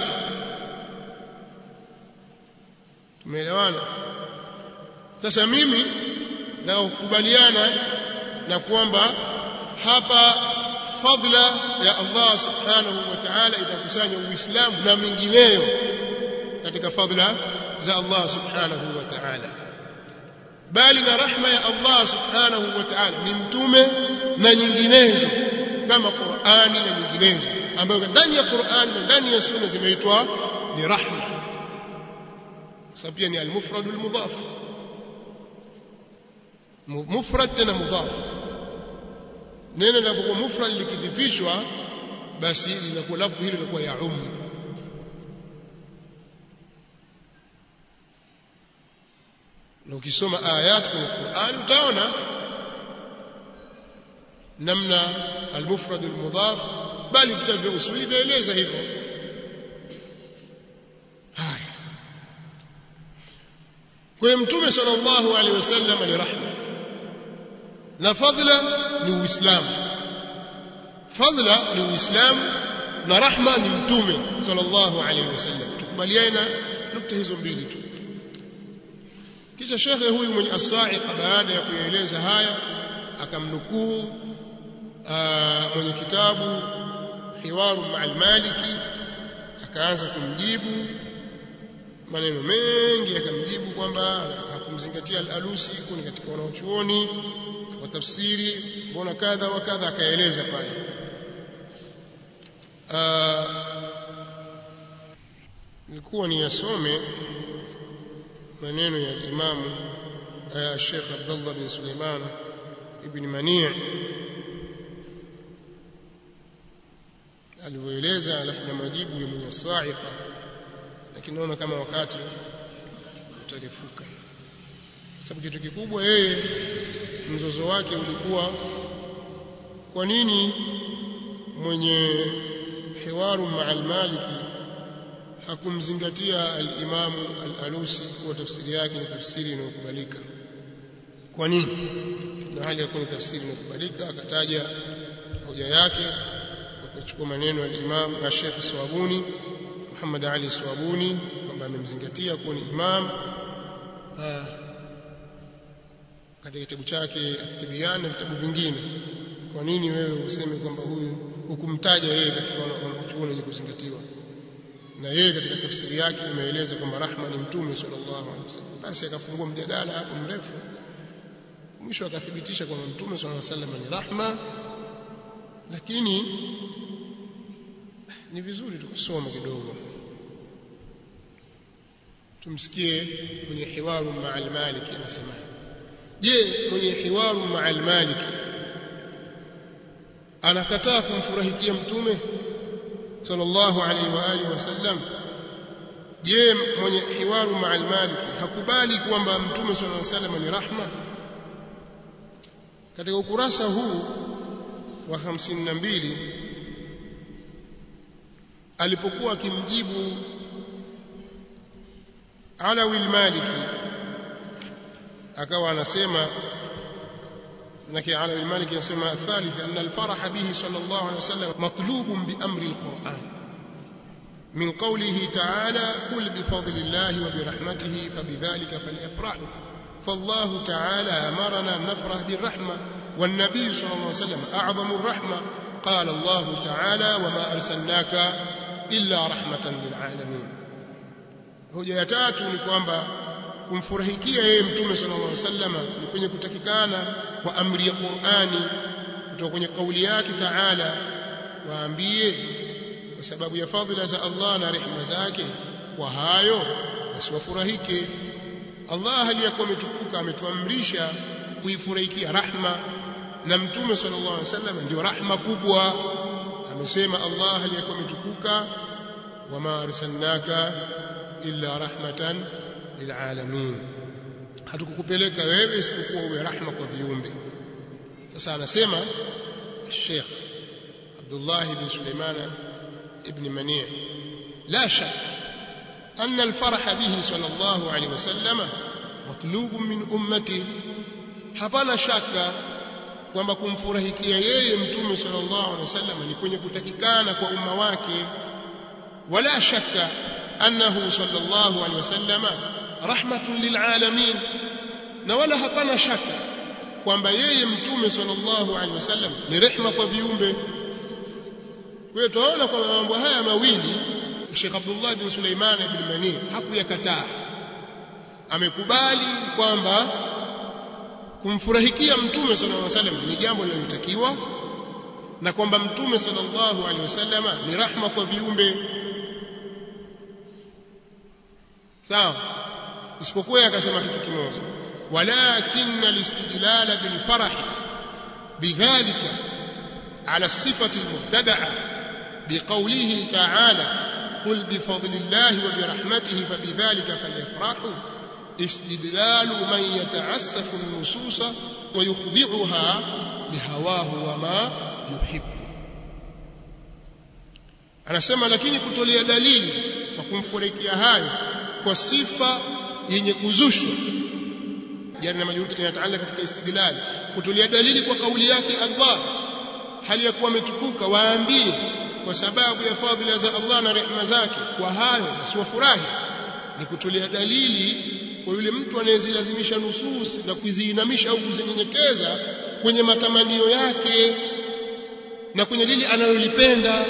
tumeelewana. Sasa mimi na ukubaliana na kwamba hapa fadla ya Allah subhanahu wa ta'ala itakusanya Uislamu na mengineyo katika fadla za Allah subhanahu wa ta'ala, bali na rahma ya Allah subhanahu wa ta'ala ni mtume na nyinginezo kama Qur'ani na nyinginezo ambayo ndani ya Qur'ani na ndani ya sunna zimeitwa ni rahma, sababu pia ni al-mufradul mudhaf, mufrad na mudhaf. Neno linapokuwa mufrad likidhifishwa basi linakuwa lafzi hilo linakuwa ya ummu. Na ukisoma ayat kwenye Qur'an utaona namna al-mufrad al-mudhaf, bali vitabu vya usuli vyaeleza hivyo. Haya, kwa Mtume sallallahu alaihi wasallam ni rahma na fadla ni Uislamu. Fadla ni Uislamu na rahma ni Mtume sallallahu alaihi wasallam. Tukubaliana nukta hizo mbili tu. Kisha shekhe huyu mwenye as-Sa'iqa baada ya kueleza haya akamnukuu mwenye kitabu Hiwaru ma'al Maliki, akaanza kumjibu maneno mengi, akamjibu kwamba hakumzingatia al-Alusi kuni katika wanaochuoni wa tafsiri, mbona kadha wa kadha, akaeleza pale. Nilikuwa niyasome maneno ya Imam Sheikh Abdullah bin Suleiman ibn Mani' alivyoeleza, alafu na majibu ya mwenye as-Sa'iqa, lakini naona kama wakati utarefuka, sababu kitu kikubwa yeye mzozo wake ulikuwa kwa nini mwenye Hiwaru ma'al Maliki hakumzingatia al-Imam al-Alusi kwa tafsiri yake ni tafsiri inayokubalika. Kwa nini? Na hali ya kuwa tafsiri inayokubalika, akataja hoja yake, akachukua maneno ya Imam na Sheikh Swabuni Muhammad Ali Swabuni kwamba amemzingatia kuwa ni imam katika kitabu chake At-Tibyan na vitabu vingine. Kwa nini wewe useme kwamba huyu hukumtaja yeye katika wanachuoni wenye kuzingatiwa, na yeye katika tafsiri yake imeeleza kwamba rahma ni Mtume sallallahu alaihi wasallam? Basi akafungua mjadala hapo mrefu, mwisho akathibitisha kwamba Mtume sallallahu alaihi wasallam ni rahma. Lakini ni vizuri tukasoma kidogo, tumsikie kwenye Hiwaru ma'al Maliki anasema. Je, mwenye Hiwaru ma'al Maliki anakataa kumfurahikia Mtume sallallahu alaihi wa alihi wasallam? Je, mwenye Hiwaru ma'al Maliki hakubali kwamba Mtume sallallahu alaihi wasallam ni rahma? Katika ukurasa huu wa hamsini na mbili alipokuwa akimjibu Alawi al-Maliki akawa anasema, naki Alawi al-Maliki anasema thalitha anna al-faraha bihi sallallahu alaihi wasallam matlubun bi amri al-Qur'an min qawlihi ta'ala qul bi fadlillahi wa bi rahmatihi fabidhalika falyafrahu fallahu ta'ala amarna an nafrah bir rahmah والنبي صلى الله عليه وسلم أعظم الرحمة قال الله تعالى وما أرسلناك إلا رحمة للعالمين. hoja ya tatu ni kwamba kumfurahikia yeye Mtume sallallahu alaihi wasallam ni kwenye kutakikana kwa amri ya Qur'ani kutoka kwenye kauli yake Taala, waambie kwa sababu ya fadhila za Allah na rehema zake, kwa hayo basi wafurahike. Allah aliyakuwa ametukuka ametuamrisha kuifurahikia rahma, na Mtume sallallahu alaihi wasallam ndio rahma kubwa. Amesema Allah aliyakuwa ametukuka, wama arsalnaka illa rahmatan lilalamin, hatukukupeleka wewe isipokuwa uwe rahma kwa viumbe. Sasa anasema الشيخ عبد الله بن سليمان ابن منيع لا شك أن الفرح به صلى الله عليه وسلم مطلوب من أمته hapana shaka kwamba kumfurahikia yeye mtume sallallahu alaihi wasallam ni kwenye kutakikana kwa umma wake wala shaka annahu sallallahu alaihi wasallam rahmatun lilalamin na wala hapana shaka kwamba yeye mtume sallallahu alaihi wasallam ni rehema kwa viumbe. Kwa hiyo tunaona kwamba mambo haya mawili Sheikh Abdullah bin Sulaiman ibn Mani hakuyakataa, amekubali kwamba kumfurahikia mtume sallallahu alaihi wasallam ni jambo linalotakiwa na kwamba mtume sallallahu alaihi wasallam ni rahma kwa viumbe. sawa, isipokuwa akasema kitu kimoja, walakin alistidlal bil farah bidhalika ala sifati almubtada'a biqawlihi ta'ala قل بفضل الله وبرحمته فبذلك فليفرحوا استدلال من يتعسف النصوص ويخضعها لهواه وما يحب. anasema lakini kutolea dalili kwa kumfurikia hayo kwa sifa yenye kuzushwa jana na majuruti kinataala katika istidlal, kutolea dalili kwa kauli yake Allah hali ya kuwa ametukuka, waambie kwa sababu ya fadhila za Allah na rehema zake, kwa hayo asiwafurahi, ni kutolea dalili kwa yule mtu anayezilazimisha nusus na kuziinamisha au kuzinyenyekeza kwenye matamanio yake na kwenye lile analolipenda.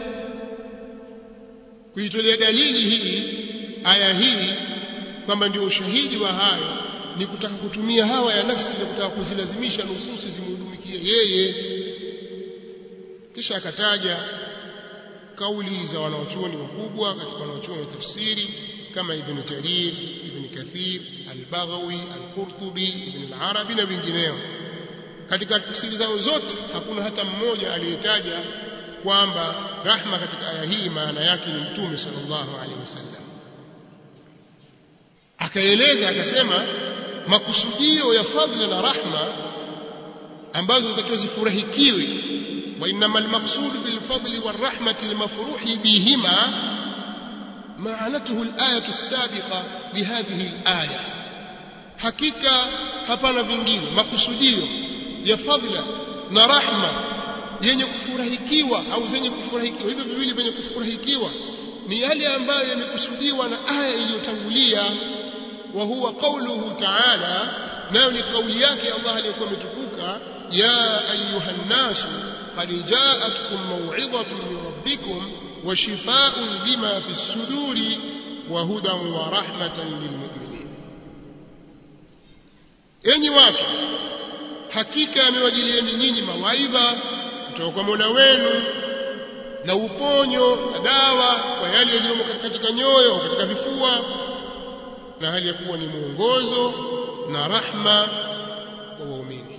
Kuitolea dalili hii aya hii kwamba ndio ushahidi wa hayo ni kutaka kutumia hawa ya nafsi na kutaka kuzilazimisha nususi zimhudumikie yeye. Kisha akataja kauli za wanawachuoni wakubwa katika wanawachuoni wa tafsiri kama Ibn Jarir, Ibn Kathir, Al-Baghawi, Al-Qurtubi, Ibn Al-Arabi na wengineo. Katika tafsiri zao zote hakuna hata mmoja aliyetaja kwamba rahma katika aya hii maana yake ni Mtume sallallahu alaihi wasallam. Akaeleza akasema makusudio ya fadhila na rahma ambazo zitakiwa zifurahikiwe, wa innamal maqsud bil fadli war rahmati al mafruhi bihima ma'anatuhu al ayatu as-sabiqa li hadhihi al aya. Hakika hapana vingine, makusudio ya fadhila na rahma yenye kufurahikiwa au zenye kufurahikiwa, hivyo viwili vyenye kufurahikiwa ni yale ambayo yamekusudiwa na aya iliyotangulia, wa huwa qawluhu ta'ala, nayo ni kauli yake Allah aliyokuwa ametukuka, ya ayuha nnasu qad ja'atkum maw'idhatun min rabbikum wa shifaa'un lima fi as-suduri wa hudan wa rahmatan lilmu'minin. Enyi watu, hakika amewajilieni nyinyi mawaidha kutoka kwa Mola wenu na uponyo na dawa kwa yale yaliyomo katika nyoyo au katika vifua, na hali ya kuwa ni mwongozo na rahma kwa waumini.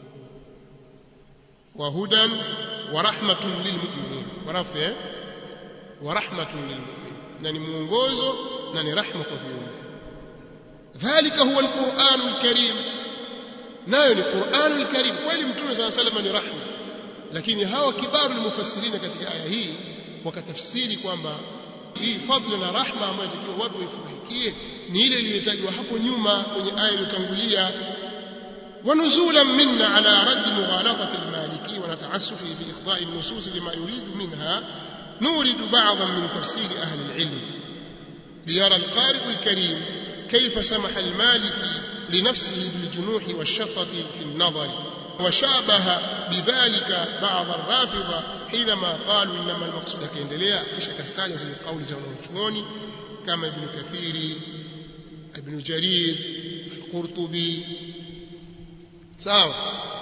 Wa hudan wa rahmatun lilmu'minin, warafu eh wa rahmatun lilmu'minin, na ni mwongozo na ni rahma kwa viumbe. Dhalika huwa alquranul karim, nayo ni Qur'anul Karim. Kweli Mtume صلى الله عليه وسلم ni rahma, lakini hawa kibaru mufassirina katika aya hii wakatafsiri kwamba hii fadhila na rahma ambayo inatakiwa watu waifurahikie ni ile iliyotajwa hapo nyuma kwenye aya iliyotangulia, wa nuzulan minna ala radd mughalaqati al-maliki wa nata'assufi fi ikhda'i an-nusus lima yuridu minha nuridu ba'dhan min tafsir ahli al-ilm liyara al-qari' al-karim kayfa samaha al-maliki لنفسه بالجنوح والشفقة في النظر، وشابه بذلك بعض الرافضة حينما قالوا إنما المقصود كيندليا. kisha kastaja zile kauli za wanachuoni kama Ibn Kathir, Ibn Jarir, Al-Qurtubi. sawa,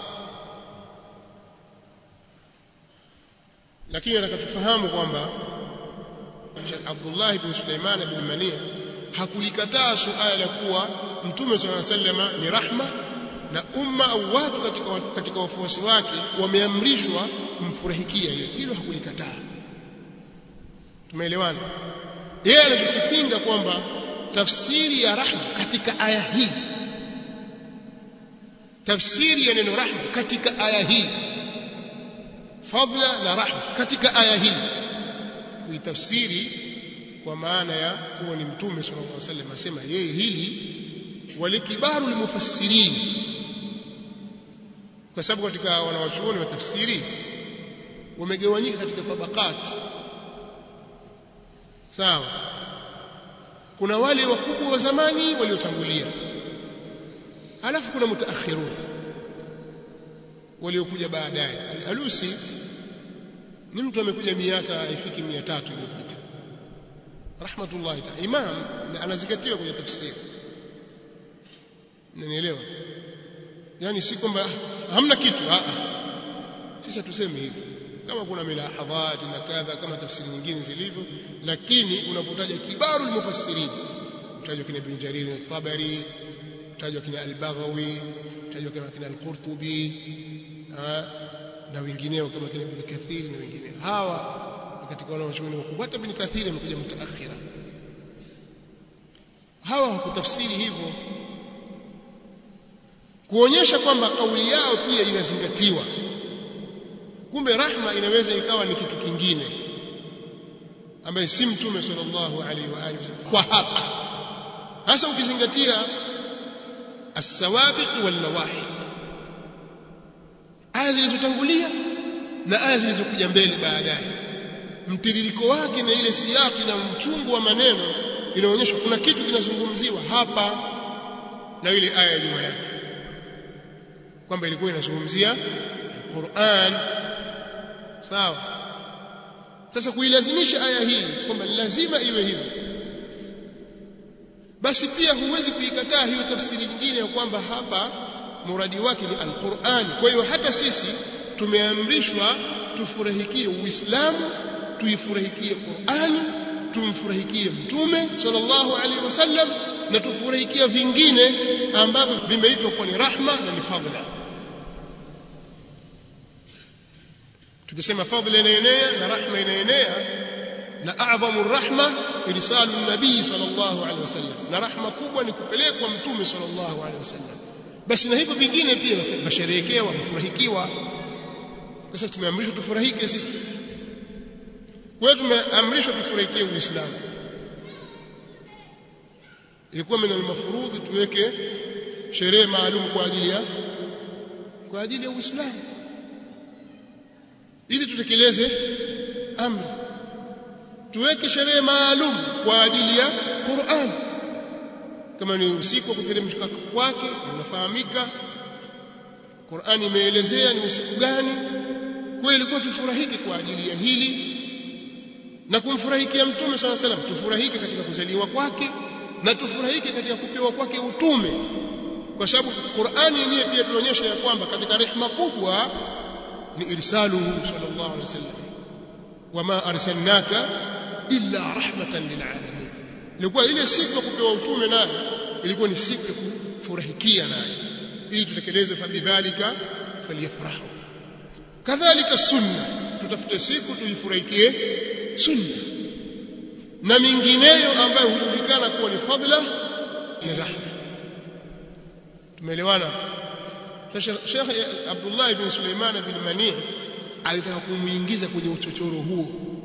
lakini nataka tufahamu kwamba Abdullah ibn Sulaiman ibn Mani hakulikataa suala la kuwa Mtume sallallahu alaihi wasallam ni rahma na umma au watu katika katika wafuasi wake wameamrishwa kumfurahikia yeye. Hilo hakulikataa. Tumeelewana? Yeye anachokipinga kwamba tafsiri ya rahma katika aya hii, tafsiri ya neno rahma katika aya hii fadla na rahma katika aya hii, kuitafsiri kwa maana ya kuwa ni mtume sallallahu alaihi wasallam asema yeye hili. Walikibaru limufassirin, kwa sababu katika wanawachuoni wa tafsiri wamegawanyika katika tabakati. Sawa, kuna wale wakubwa wa zamani waliotangulia, halafu kuna mutaakhirun waliokuja baadaye. Al-Alusi ni mtu amekuja miaka haifiki mia tatu iliyopita rahmatullahi ta'ala, imam na anazingatiwa kwenye tafsiri. Unanielewa? Yani si kwamba hamna kitu, a sisi tuseme hivi kama kuna milahadhati na kadha kama tafsiri nyingine zilivyo, lakini unapotaja kibaru al-mufassirin utajwa kina Ibn Jarir al-Tabari, utajwa kina al-Baghawi, utajwa kina al-Qurtubi na wengineo kama kina Ibn Kathir na wengineo. Hawa katika wale wanachuoni wakubwa, hata Ibn Kathir amekuja mutaakhira. Hawa hukutafsiri hivyo, kuonyesha kwamba kauli yao pia inazingatiwa. Kumbe rahma inaweza ikawa ni kitu kingine ambaye si mtume sallallahu alaihi wa alihi wasallam kwa hapa, hasa ukizingatia as-sawabiq wal nawahi, aya zilizotangulia na aya zilizokuja mbele baadaye, mtiririko wake na ile siyaki na mchungu wa maneno inaonyesha kuna kitu kinazungumziwa hapa na ile aya ya nyuma yake, kwamba ilikuwa inazungumzia Qur'an. Sawa. Sasa kuilazimisha aya hii kwamba lazima iwe hivyo, basi pia huwezi kuikataa hiyo tafsiri nyingine ya kwamba hapa muradi wake ni al-Qur'an. Kwa hiyo hata sisi tumeamrishwa tufurahikie Uislamu, tuifurahikie Qur'an, tumfurahikie Mtume sallallahu alaihi wasallam, na tufurahikie vingine ambavyo vimeitwa kwa ni rahma na ni fadhila. Tukisema fadhila inaenea na rahma inaenea, na a'dhamu rahma irsalu nabii sallallahu alaihi wasallam, na rahma kubwa ni kupelekwa Mtume sallallahu alaihi wasallam, basi na hivyo vingine pia basherehekewa, wafurahikiwa, kwa sababu tumeamrishwa tufurahike sisi. Kwa hiyo tumeamrishwa tufurahikie Uislamu. Ilikuwa min al-mafrudh tuweke sherehe maalum kwa ajili ya kwa ajili ya Uislamu, ili tutekeleze amri. Tuweke sherehe maalum kwa ajili ya Qur'an, kama ni usiku wa kuteremka kwake unafahamika, Qur'an imeelezea ni usiku gani. Kwa ilikuwa tufurahike kwa ajili ya hili na kumfurahikia Mtume sallallahu alaihi wasallam, tufurahike katika kuzaliwa kwake na tufurahike katika kupewa kwake utume, kwa sababu Qur'ani yenyewe pia tunaonyesha ya kwamba katika rehema kubwa ni irsaluhu sallallahu alaihi wasallam, wama arsalnaka illa rahmatan lil alamin. Ilikuwa ile siku ya kupewa utume naye ilikuwa ni siku ya kufurahikia naye, ili tutekeleze fabidhalika falyafrahu. Kadhalika sunna, tutafute siku tuifurahikie sunna na mingineyo ambayo hujulikana kuwa ni fadhila na rahma. Tumeelewana? Sheikh Abdullah ibn Sulaiman ibn Mani' alitaka kumuingiza kwenye uchochoro huo,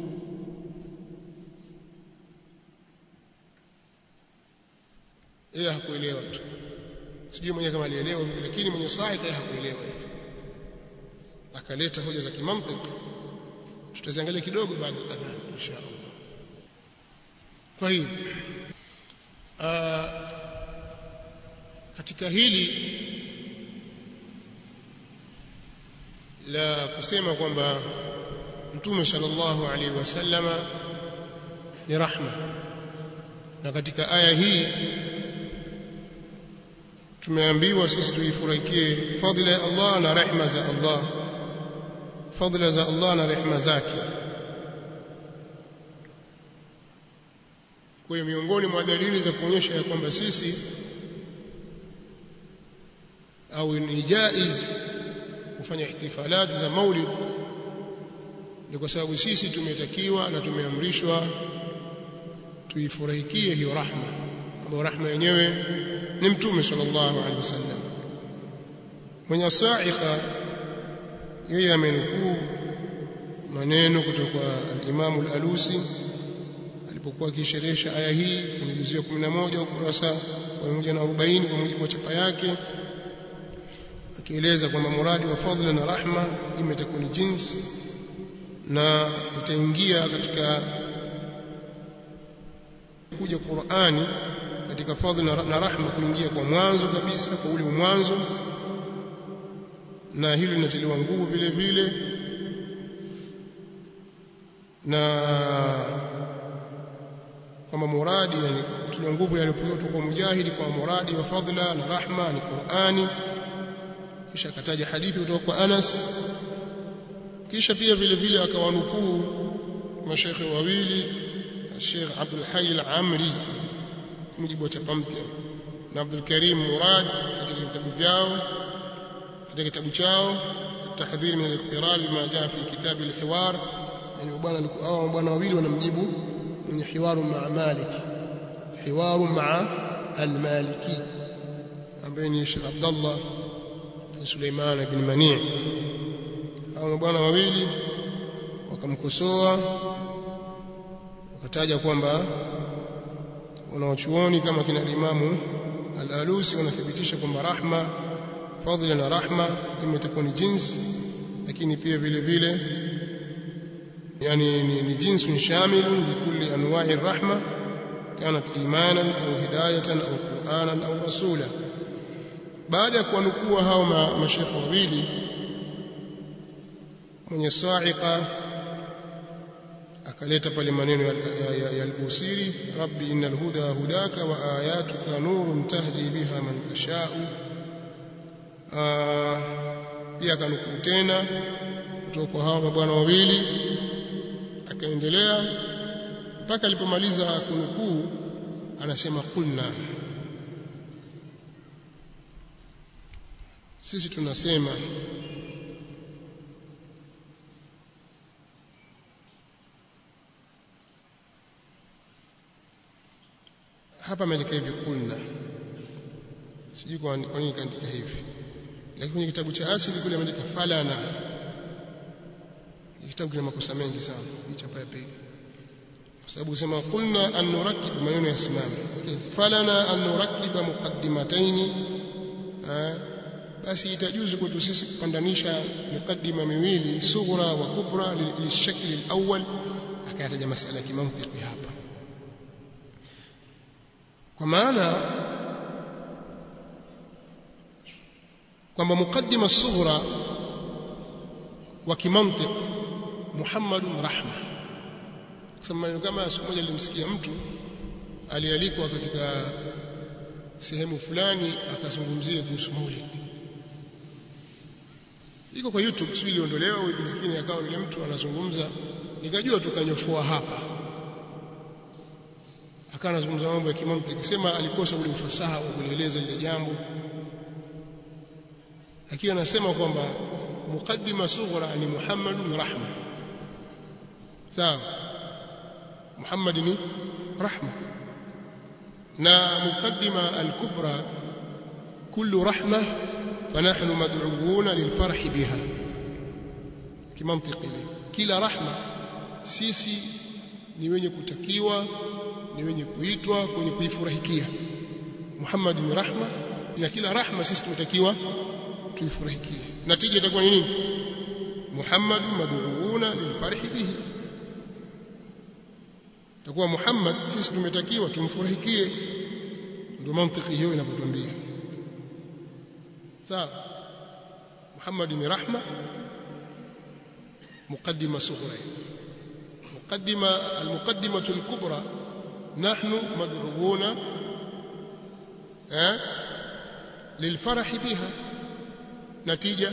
yeye hakuelewa tu, sijui mwenyewe kama alielewa, lakini mwenye sahihi yeye hakuelewa, akaleta hoja za kimantiki. Tutaziangalia kidogo baada ya adhan insha Allah. Kwa hiyo katika hili la kusema kwamba Mtume sallallahu alaihi wasallama ni rahma, na katika aya hii tumeambiwa sisi tuifurahikie fadhila ya Allah na rehema za Allah, fadhila za Allah na rehema zake. Kwa hiyo miongoni mwa dalili za kuonyesha ya kwamba sisi au ni jaiz kufanya ihtifalati za maulid ni kwa sababu sisi tumetakiwa na tumeamrishwa tuifurahikie hiyo rahma, ambayo rahma yenyewe ni Mtume sallallahu alaihi wasallam. Mwenye sa'iqa yeye amenukuu maneno kutoka kwa Imam al-Alusi alipokuwa akisherehesha aya hii kwenye juzuu ya kumi na moja ukurasa wa mia moja na arobaini kwa mujibu wa chapa yake, akieleza kwamba muradi wa fadhila na rahma imetakuwa ni jinsi na itaingia katika kuja Qur'ani katika fadhila na rahma kuingia kwa mwanzo kabisa, kwa ule mwanzo, na hilo linatiliwa nguvu vile vile na kama muradi, yani tuna nguvu yaliyopewa kwa mujahidi kwa muradi wa fadhila na rahma ni Qur'ani. Kisha akataja hadithi kutoka kwa Anas, kisha pia vile vile akawanukuu mashaikhi wawili, Sheikh Abdul Hayy al-Amri mujibu wa chapa mpya na Abdul Karim Murad katika vitabu vyao, katika kitabu chao At-Tahdhir min al-Iqtirar bima jaa fi kitab al-Hiwar. Yani bwana hao bwana wawili wanamjibu mwenye hiwaru ma'a Malik, hiwaru ma'a al-Maliki ambaye ni Sheikh Abdullah Suleiman ibn Mani'. Hao bwana wawili wakamkosoa, wakataja kwamba wanawachuoni kama kina Imamu al-Alusi wanathibitisha kwamba rahma, fadhila na rahma imetakuwa ni jinsi, lakini pia vile vile yani ni jinsi shamilun likulli anwa'i ar-rahma kanat imanan au hidayatan au qur'anan au rasula. Baada ya kuwanukua hao mashaikh wawili, mwenye Sa'iqa akaleta pale maneno ya, ya, ya al-Busiri, rabbi innal huda hudaka wa ayatuka nurun tahdi biha man tasha'u. Pia akanukuu tena kutoka kwa hao mabwana wawili, akaendelea mpaka alipomaliza kunukuu anasema qulna, sisi tunasema hapa ameandika hivi qulna, sijui kwa nini kaandika hivi, lakini kwenye kitabu cha asili kule ameandika falana. Kitabu kina makosa mengi sana, hii chapa ya pili, kwa sababu usema qulna an nurakib, maneno yasimame. Falana an nurakiba muqaddimataini, basi itajuzu kwetu sisi kupandanisha muqaddima miwili, sughra wa kubra lilshakli alawwal. Akataja masala ya kimantiki hapa, kwa maana kwamba muqaddima sughra wa kimantiki Muhammadun rahma. Kusema kama siku moja nilimsikia mtu alialikwa katika sehemu fulani akazungumzia kuhusu Maulid, iko kwa YouTube, sio iliondolewa au lakini akawa yule mtu anazungumza, nikajua tukanyofoa hapa, akawa anazungumza mambo ya kimantiki, sema alikosa ule ufasaha wa kueleza ile jambo, lakini anasema kwamba muqaddima sughra ni Muhammadun rahma. Sawa, Muhammad ni rahma, na muqaddima al-kubra kullu rahma fanahnu mad'uuna lilfarhi biha. Kimantiki kila rahma sisi ni wenye kutakiwa, ni wenye kuitwa kwenye kuifurahikia. Muhammad ni rahma, na kila rahma sisi tunatakiwa tuifurahikie. Natija itakuwa ni nini? Muhammad mad'uuna lilfarhi bihi, takuwa Muhammad sisi tumetakiwa tumfurahikie. Ndio mantiki hiyo inapotuambia. Sawa, Muhammad ni rahma, muqaddima sughra, muqaddima al-muqaddimatu al-kubra nahnu mad'uuna eh lilfarhi biha. Natija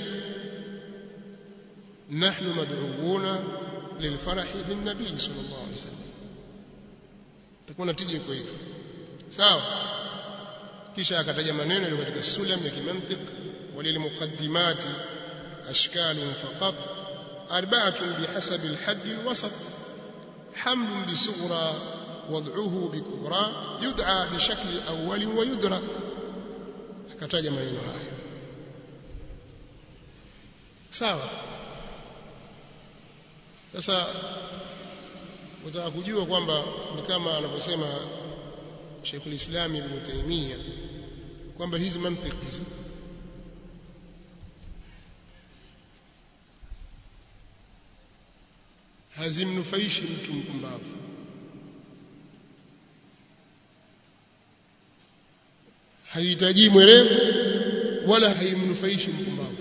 nahnu mad'uuna lilfarhi bin nabii sallallahu alaihi wasallam, takuwa natija iko hivyo. Sawa, kisha akataja maneno yale katika sulam ya kimantiq, walil muqaddimati ashkalun faqat arba'atun bihasabi al-hadd al-wasat hamlun bi sughra wad'uhu bi kubra yud'a bi shakli awwal wa yudra. Akataja maneno haya. Sawa, Sasa utaka kujua kwamba ni kama anavyosema Sheikh al-Islam Ibn Taymiyyah kwamba hizi mantiki hizi hazimnufaishi mtu mpumbavu, haihitaji mwerevu wala haimnufaishi mpumbavu.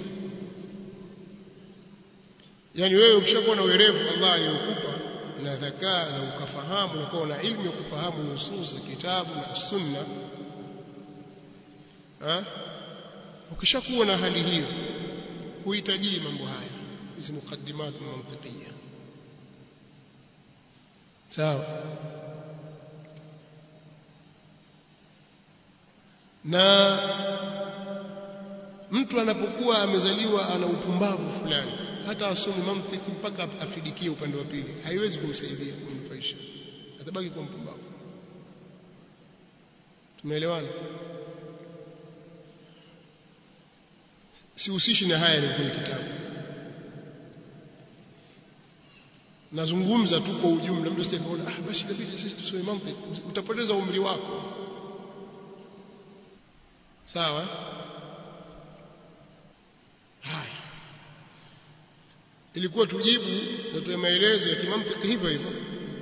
Yani wewe ukishakuwa na werevu Allah aliyokupa na dhakaa na ukafahamu na kuwa na ilmu ya kufahamu nusus za kitabu na sunna, ah ukishakuwa na hali hiyo huhitaji mambo haya, hizi mukaddimat mantiqiyya. Sawa. Na mtu anapokuwa amezaliwa ana upumbavu fulani, hata asome mantiki mpaka afidikie upande wa pili, haiwezi kumsaidia kumnufaisha, atabaki kuwa mpumbavu. Tumeelewana? Sihusishi na haya ni kwenye kitabu, nazungumza tu kwa ujumla. Mtu asikaona ah basi inabidi sisi tusome mantiki, utapoteza umri wako. Sawa? Haya, ilikuwa tujibu na tuwe maelezo ya kimantiki hivyo hivyo,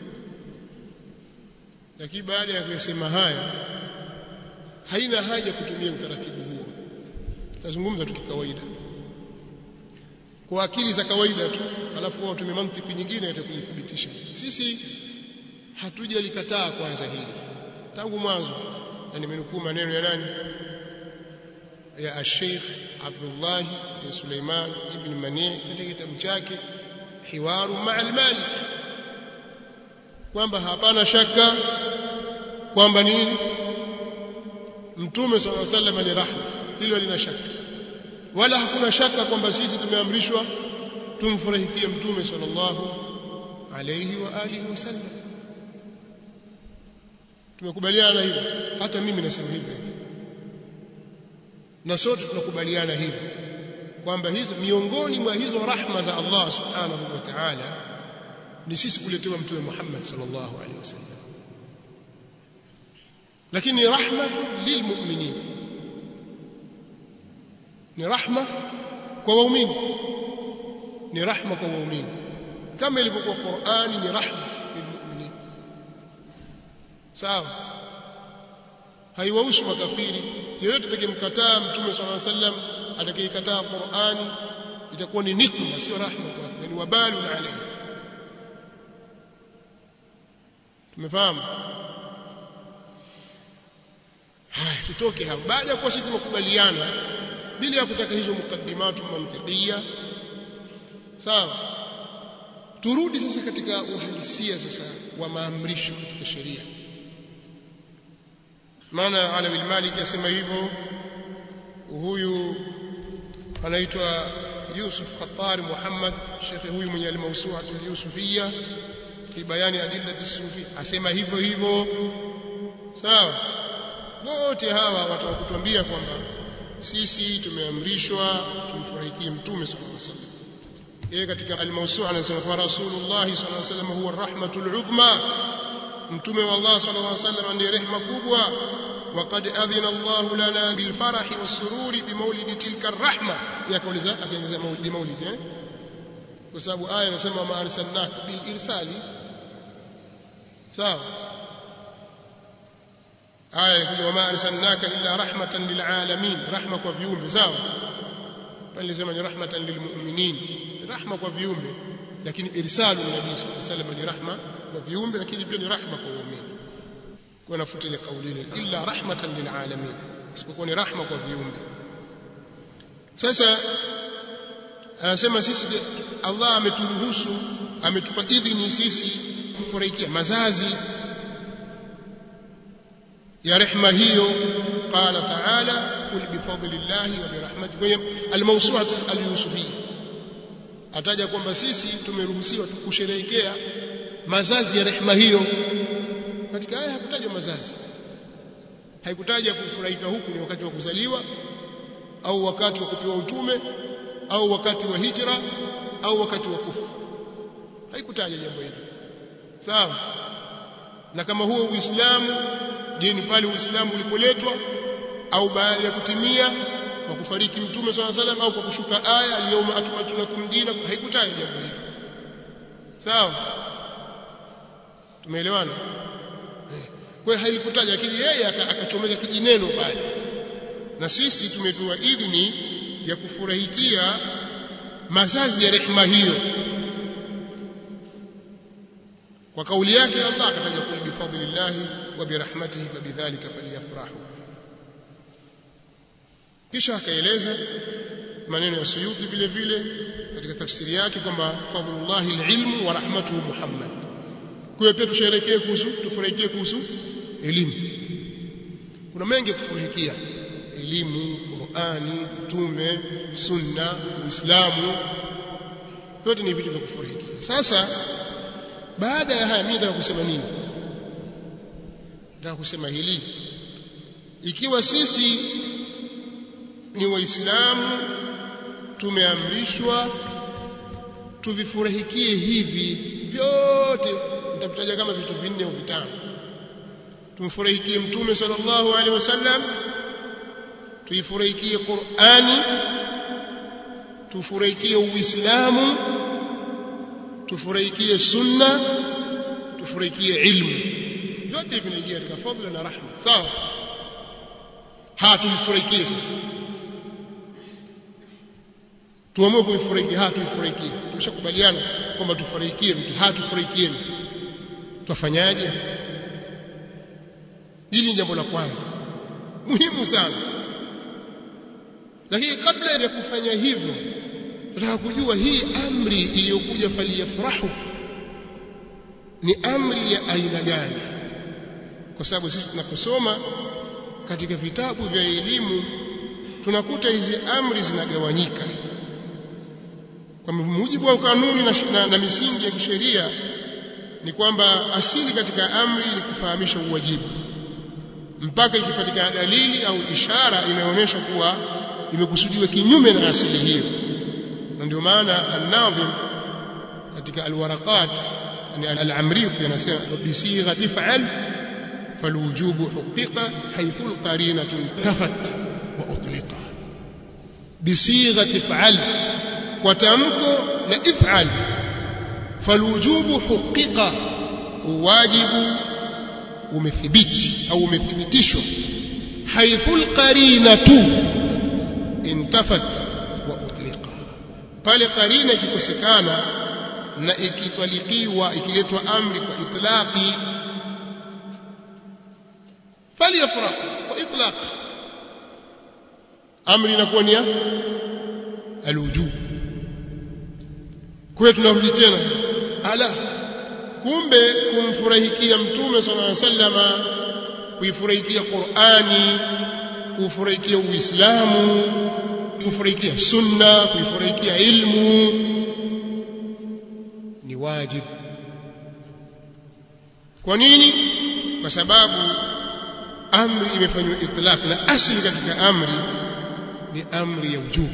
lakini baada ya kusema haya haina haja kutumia utaratibu huo. Tazungumza tu kikawaida kwa akili za kawaida tu, alafu kwa tumia mantiki nyingine itakujithibitisha. Sisi hatujalikataa kwanza hili tangu mwanzo, na nimenukuu maneno ya nani, ya Sheikh Abdullah bin Sulaiman ibn Mani katika kitabu chake Hiwaru ma'al Malik, kwamba hapana shaka kwamba nini Mtume sallallahu alaihi wasallam ni rahma, hilo lina shaka, wala hakuna shaka kwamba sisi tumeamrishwa tumfurahikie Mtume sallallahu alayhi wa alihi wasallam. Tumekubaliana hivyo, hata mimi nasema hivyo, na sote tunakubaliana hivyo kwamba hizo miongoni mwa hizo rahma za Allah subhanahu wa ta'ala ni sisi kuletewa Mtume Muhammad sallallahu alayhi wasallam. Lakini rahma lilmu'minin, ni rahma kwa waumini, ni rahma kwa waumini, kama ilivyokuwa Qur'ani ni rahma lilmu'minin. Sawa? Haiwahusu makafiri. Yeyote atakayemkataa Mtume sallallahu alaihi wasallam, atakayekataa Qur'ani, itakuwa ni nikma, sio rahma kwake, ni wabalu alayhi. Tumefahamu? Haya, tutoke hapo. Baada ya kuwa sisi tumekubaliana bila ya kutaka hizo mukaddimatu mantiqiyya, sawa, turudi sasa katika uhalisia sasa wa maamrisho katika sheria. Maana Alawi al-Maliki yasema hivyo, huyu anaitwa Yusuf Khattar Muhammad, shekhe huyu mwenye al-Mawsu'ah al-Yusufiyya fi bayani adillati as-sufi, asema hivyo hivyo. Sawa, wote hawa watakutuambia kwamba sisi tumeamrishwa tumfurahikie Mtume sallallahu alaihi wasallam. Yeye katika al-Mawsu'ah anasema fa Rasulullah sallallahu alaihi wasallam huwa ar-rahmatul 'uzma, Mtume wa Allah sallallahu alaihi wasallam ndiye rehema kubwa. وقد أذن الله لنا بالفرح والسرور بمولد تلك الرحمة. يقول ذا أكن مولد مولد eh kwa sababu aya inasema ma arsalnaka bil irsali. Sawa, aya inasema ma arsalnaka illa rahmatan lil alamin, rahma kwa viumbe. Sawa, pale inasema ni rahmatan lil mu'minin, rahma kwa viumbe, lakini irsalu nabii sallallahu alaihi wasallam ni rahma kwa viumbe, lakini pia ni rahma kwa waumini. Wanafuta ile kauli ile illa rahmatan lil alamin, isipokuwa ni rahma kwa viumbe. Sasa anasema sisi Allah ameturuhusu, ametupa idhini sisi kufurahikia mazazi ya rehma hiyo. Qala ta'ala kul bi fadlillahi wa bi rahmatihi, al-Mawsu'ah al-Yusufiyya ataja kwamba sisi tumeruhusiwa kusherehekea mazazi ya rehma hiyo. Katika aya hakutajwa mazazi, haikutaja kufurahika huku ni wakati wa kuzaliwa au wakati wa kupewa utume au wakati wa hijra au wakati wa kufa. haikutaja jambo hilo. Sawa? Na kama huo Uislamu, je, ni pale Uislamu ulipoletwa au baada ya kutimia kwa kufariki Mtume swalla salam au kwa kushuka aya al-yawma akmaltu lakum dinakum? Haikutaja jambo hilo. Sawa? Tumeelewana? Kwa hiyo haikutaja, lakini yeye akachomeka kijineno pale. Na sisi tumepewa idhini ya kufurahikia mazazi ya rehema hiyo kwa kauli yake Allah akataja kul bi fadlillahi wa bi rahmatihi fabidhalika falyafrahu. Kisha akaeleza maneno ya Suyuti vile vile katika tafsiri yake kwamba fadlullahi alilmu wa rahmatuhu Muhammad. Kwa hiyo pia tusherekee kuhusu, tufurahikie kuhusu elimu. Kuna mengi kufurahikia: elimu, Qur'ani, Mtume, Sunna, Uislamu, yote ni vitu vya kufurahikia. Sasa baada ya haya mimi nataka kusema nini? Nataka kusema hili: ikiwa sisi ni Waislamu tumeamrishwa tuvifurahikie hivi vyote, nitataja kama vitu vinne au vitano. Tumfurahikie Mtume sallallahu alaihi wasallam, tuifurahikie Qur'ani, tufurahikie Uislamu, tufurahikie Sunna, tufurahikie ilmu. Yote vinaingia katika fadhila na rahma. Sawa? Ha, tufurahikie sasa. Tuamue kuifurahikia, ha tuifurahikie. Tumeshakubaliana kwamba tufurahikie vitu, ha tufurahikieni. Tufanyaje? Hili ni jambo la kwanza muhimu sana. Lakini kabla ya kufanya hivyo, nataka kujua hii amri iliyokuja faliyafrahu ni amri ya aina gani? Kwa sababu sisi tunaposoma katika vitabu vya elimu tunakuta hizi amri zinagawanyika kwa mujibu wa kanuni na, na, na misingi ya kisheria. Ni kwamba asili katika amri ni kufahamisha uwajibu mpaka ikipatikana dalili au ishara inaonyesha kuwa imekusudiwa kinyume na asili hiyo. Na ndio maana an-Nadhim katika al-Waraqat al-Amriti anasema bisighati fa'al falwujubu huqiqa haythu al-qarinatu intafat wa utliqa. Bisighati fa'al, kwa tamko la if'al, falwujubu huqiqa, wajibu umethibiti au umethibitishwa, haythu al-qarinatu intafat wa utliqa, pale qarina ikikosekana na ikitwalikiwa, ikiletwa amri kwa itlaqi, falyafrah wa itlaq, amri inakuwa ni alwujub. Kwa hiyo tunarudi tena, ala, kumbe kumfurahikia Mtume sallallahu alaihi wasallam, kuifurahikia Qur'ani, kufurahikia Uislamu, kufurahikia Sunna, kufurahikia ilmu ni wajibu. Kwa nini? Kwa sababu amri imefanywa itlaq, na asili katika amri ni amri ya wujub.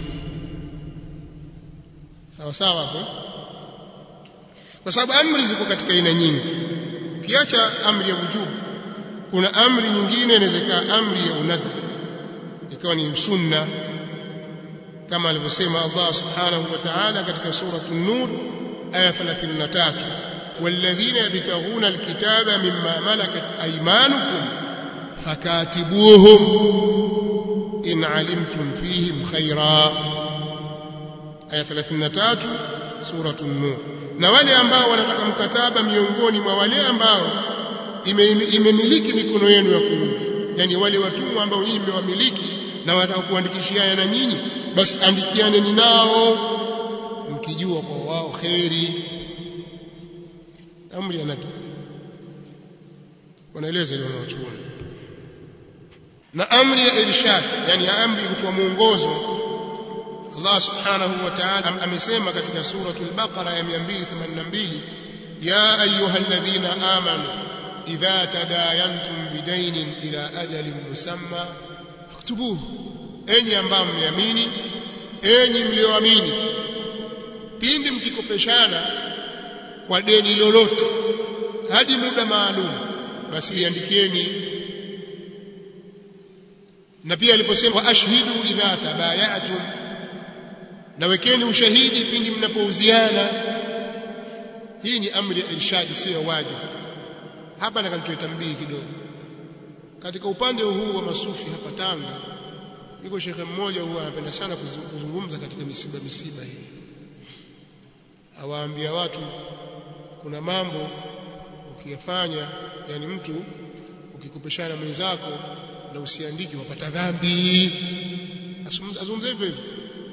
Sawa sawa hapo? Kwa sababu amri ziko katika aina nyingi. Ukiacha amri ya wujub, kuna amri nyingine inaweza amri ya unadhi, ikawa ni sunna, kama alivyosema Allah subhanahu wa ta'ala katika sura an-Nur aya thelathini na tatu, walladhina yabtaghuna alkitaba mimma malakat aymanukum fakatibuhum in alimtum fihim khaira. Aya thelathini na tatu sura an-Nur. Na wale ambao wanataka mkataba miongoni mwa wale ambao imemiliki mikono yenu ya kuume, yani wale watumwa ambao nyinyi mmewamiliki na wanataka kuandikishiana na nyinyi, basi andikianeni nao mkijua kwa wao khairi. Amri ya nadi wanaeleza ile wanaochuoni. Na amri ya irshad, yani amri kutoa mwongozo, Allah subhanahu wa ta'ala amesema katika suratul Baqara ya mia mbili themanini na mbili, ya ayyuhalladhina amanu idha tadayantum bidaynin ila ajalin musamma faktubuhu, enyi ambao mmeamini, enyi mlioamini, pindi mkikopeshana kwa deni lolote hadi muda maalum, basi liandikieni. Na pia aliposema wa ashhidu idha tabayatum, na wekeni ushahidi pindi mnapouziana. Hii ni amri ya irshad, sio ya wajibu. Hapa nataka nitoe tambii kidogo. Katika upande huu wa masufi hapa Tanga, yuko shekhe mmoja huwa anapenda sana kuzungumza katika misiba misiba hii. Awaambia watu kuna mambo ukiyafanya, yani mtu ukikopeshana mwenzako na usiandike wapata dhambi. Azungumza hivyo hivyo.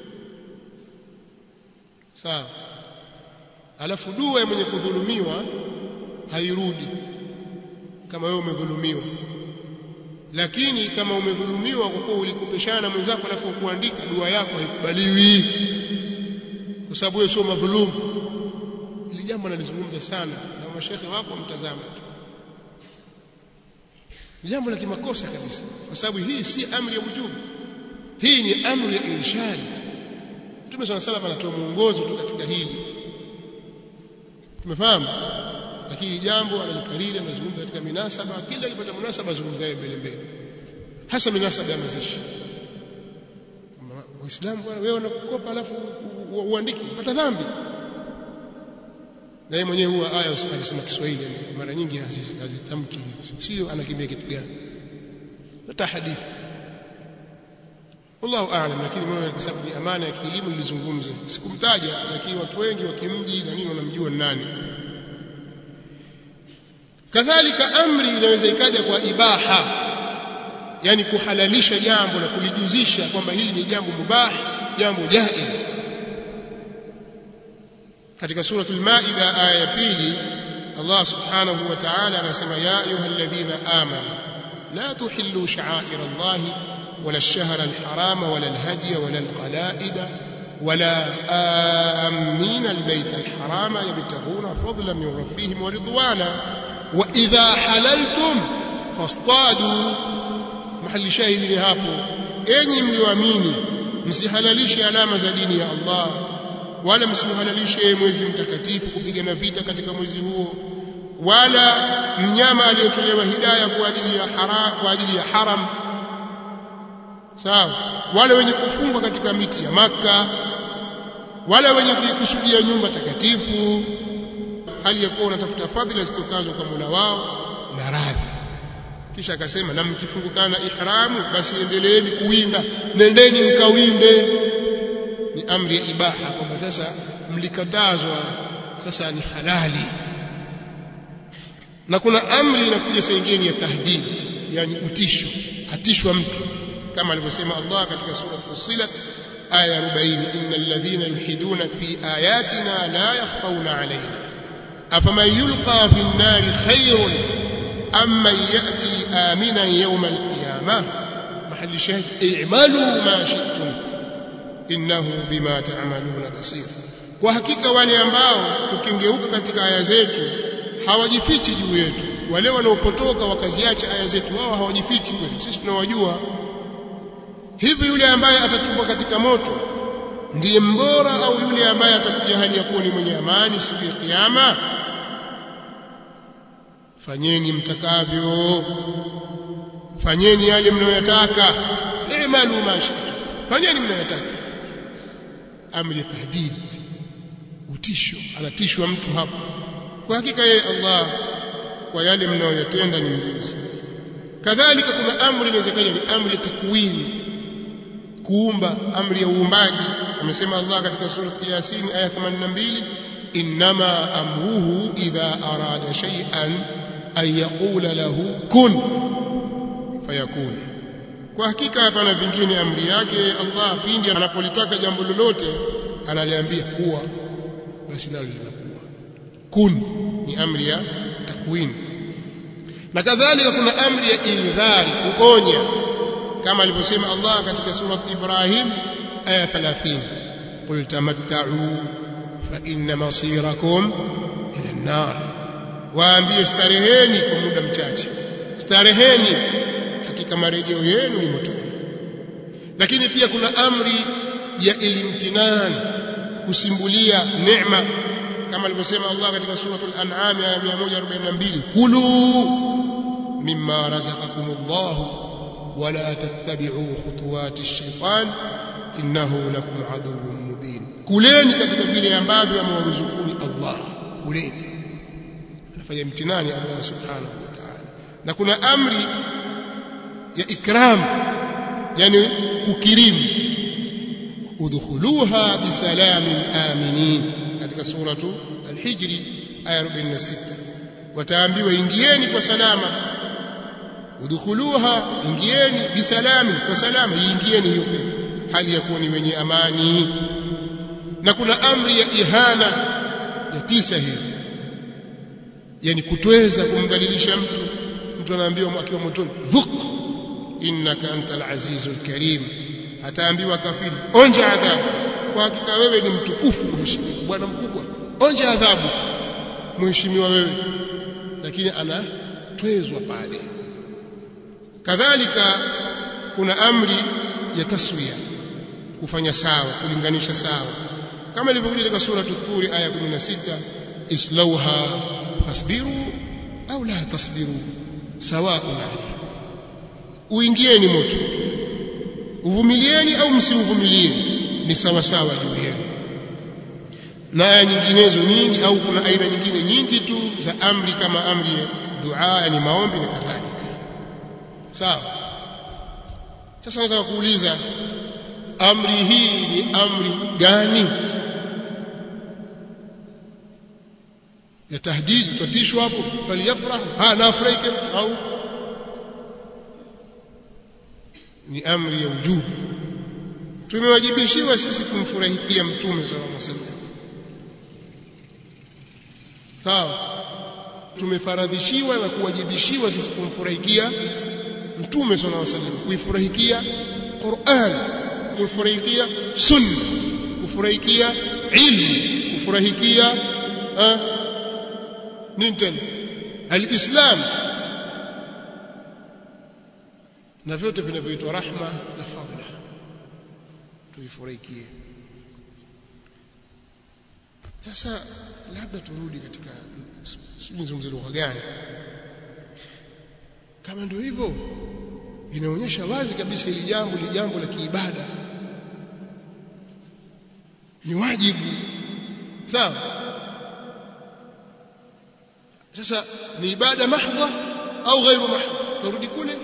Sawa. Alafu dua ya mwenye kudhulumiwa hairudi kama wewe umedhulumiwa. Lakini kama umedhulumiwa kwa kuwa ulikopeshana na mwenzako alafu kuandika, dua yako haikubaliwi kwa sababu wewe sio madhulumu. Hili jambo nalizungumza sana na mashaikh wako mtazama. Ni jambo la kimakosa kabisa, kwa sababu hii si amri ya wujubu. Hii ni amri ya irshad. Mtume swalla sallam anatoa mwongozo tu katika hili. Tumefahamu? Lakini jambo analikariri, anazungumza katika minasaba, kila ikipata munasaba azungumza yeye mbele mbele, hasa minasaba ya mazishi. Waislamu bwana, wewe unakopa alafu uandike upata dhambi. Na yeye mwenyewe huwa aya usipasema Kiswahili, mara nyingi hazitamki, sio anakimbia kitu gani, hata hadithi. Wallahu a'lam. Lakini mimi kwa sababu ni amana ya kielimu nilizungumza, sikumtaja, lakini watu wengi wakimji na nini wanamjua nani. Kadhalika amri inaweza ikaja kwa ibaha, yani kuhalalisha jambo na kulijuzisha kwamba hili ni jambo mubah, jambo jaiz. Katika suratul Maida aya ya pili, Allah subhanahu wa ta'ala anasema ya ayyuhalladhina amanu la tuhillu sha'air Allah wala ash-shahra al-harama wala al-hadiya wala al-qala'ida wala amina al-bayta al-harama yabtaghuna fadlan min rabbihim wa ridwana wa idha halaltum fastadu. Mahali shahidi hapo, enyi mlioamini msihalalishe alama za dini ya Allah, wala msihalalishe mwezi mtakatifu kupigana vita katika mwezi huo, wala mnyama aliyetolewa hidayah kwa ajili ya haram, kwa ajili ya haram. Sawa. Wala wenye kufungwa katika miti ya Makka, wala wenye kuikusudia nyumba takatifu, hali ya kuwa wanatafuta fadhila zitokazo kwa Mola wao na radhi. Kisha akasema na mkifungukana na ihramu basi endeleeni kuwinda, nendeni mkawinde. Ni amri ya ibaha, kwamba sasa mlikatazwa, sasa ni halali. Na kuna amri inakuja saa nyingine ya tahdid, yani utisho, atishwa mtu, kama alivyosema Allah katika sura Fussilat aya arobaini, innal ladhina yuhiduna fi ayatina la yakhfawna alayna afaman yulqa fi an-nari khayrun amma ya'ti aminan yawm al-qiyamah. mahali shahid i'malu ma shi'tum innahu bima ta'maluna basir. Kwa hakika wale ambao ukingeuka katika aya zetu hawajifichi juu yetu, wale wanaopotoka wakaziacha aya zetu wao hawajifichi kwetu, sisi tunawajua. Hivi yule ambaye atatupwa katika moto ndiye mbora au yule ambaye atakuja hali ya kuwa ni mwenye amani siku ya kiyama? Fanyeni mtakavyo, fanyeni yale mnayotaka, i'malu ma shi'tum, fanyeni mnayotaka. Amri ya tahdid, utisho, anatishwa mtu hapo. Kwa hakika yeye Allah kwa yale mnayoyatenda ni mjuzi. Kadhalika kuna amri inawezekana ni amri ya takwin, kuumba, amri ya uumbaji. Amesema Allah katika sura Yasin aya themanini na mbili, innama amruhu idha arada shay'an an yaqula lahu kun fayakun. Kwa hakika hapana vingine amri yake Allah, pindi anapolitaka jambo lolote analiambia kuwa, basi nalo linakuwa. Kun ni amri ya takwin. Na kadhalika kuna amri ya indhari, kuonya, kama alivyosema Allah katika sura Ibrahim aya thelathini, qul tamatta'u fa inna masirakum ila an-nar, waambie stareheni kwa muda mchache, stareheni, hakika marejeo yenu ni motoni. Lakini pia kuna amri ya ilimtinan, kusimbulia neema kama alivyosema Allah katika suratul An'am aya mia moja arobaini na mbili, kulu mimma razaqakumullah wala tattabi'u khutuwati ash-shaytan innahu lakum aduwwun mubin. Kuleni katika vile ambavyo amewaruzukuni Allah, kuleni. Anafanya mtinani Allah subhanahu wa ta'ala. Na kuna amri ya ikram, yani kukirimu, udkhuluha bisalamin aminin, katika suratu al-Hijr aya arobaini na sita. Wataambiwa ingieni kwa salama, udkhuluha, ingieni bisalamin, kwa salama, ingieni hiyo hali ya kuwa ni wenye amani. Na kuna amri ya ihana ya tisa hiyo, yani kutweza, kumdhalilisha mtu. Mtu anaambiwa akiwa motoni, dhuk innaka antal azizul karim. Ataambiwa kafiri, onja adhabu, kwa hakika wewe ni mtukufu mheshimiwa, bwana mkubwa, onja adhabu mheshimiwa wewe. Lakini anatwezwa pale. Kadhalika kuna amri ya taswiya, kufanya sawa, kulinganisha sawa, kama ilivyokuja katika sura At-Tur aya kumi na sita, islauha fasbiru au la tasbiru sawa'un alaykum, uingieni moto, uvumilieni au msiuvumilie, ni sawa sawa juu yenu. Na aya nyinginezo nyingi, au kuna aina nyingine nyingi tu za amri, kama amri ya dua, ni maombi na kadhalika. Sawa. Sasa nataka kuuliza, amri hii ni amri gani? Ya tahdidi, tutishwa hapo, faliyafrahu, ha nafurahi, au ni amri ya ujubu? Tumewajibishiwa sisi kumfurahikia Mtume sallallahu alaihi wasallam. Sawa. Tumefaradhishiwa na kuwajibishiwa sisi kumfurahikia Mtume sallallahu alaihi wasallam, kuifurahikia Qur'an, kufurahikia sunna, kufurahikia ilmu, kufurahikia nini tena, al-Islam, na vyote vinavyoitwa rahma na fadhila tuifurahikie. Sasa labda turudi katika, sijui nizungumzie lugha gani. Kama ndio hivyo, inaonyesha wazi kabisa hili jambo ni jambo la kiibada, ni wajibu. Sawa. Sasa ni ibada mahdha au ghairu mahdha? Turudi kule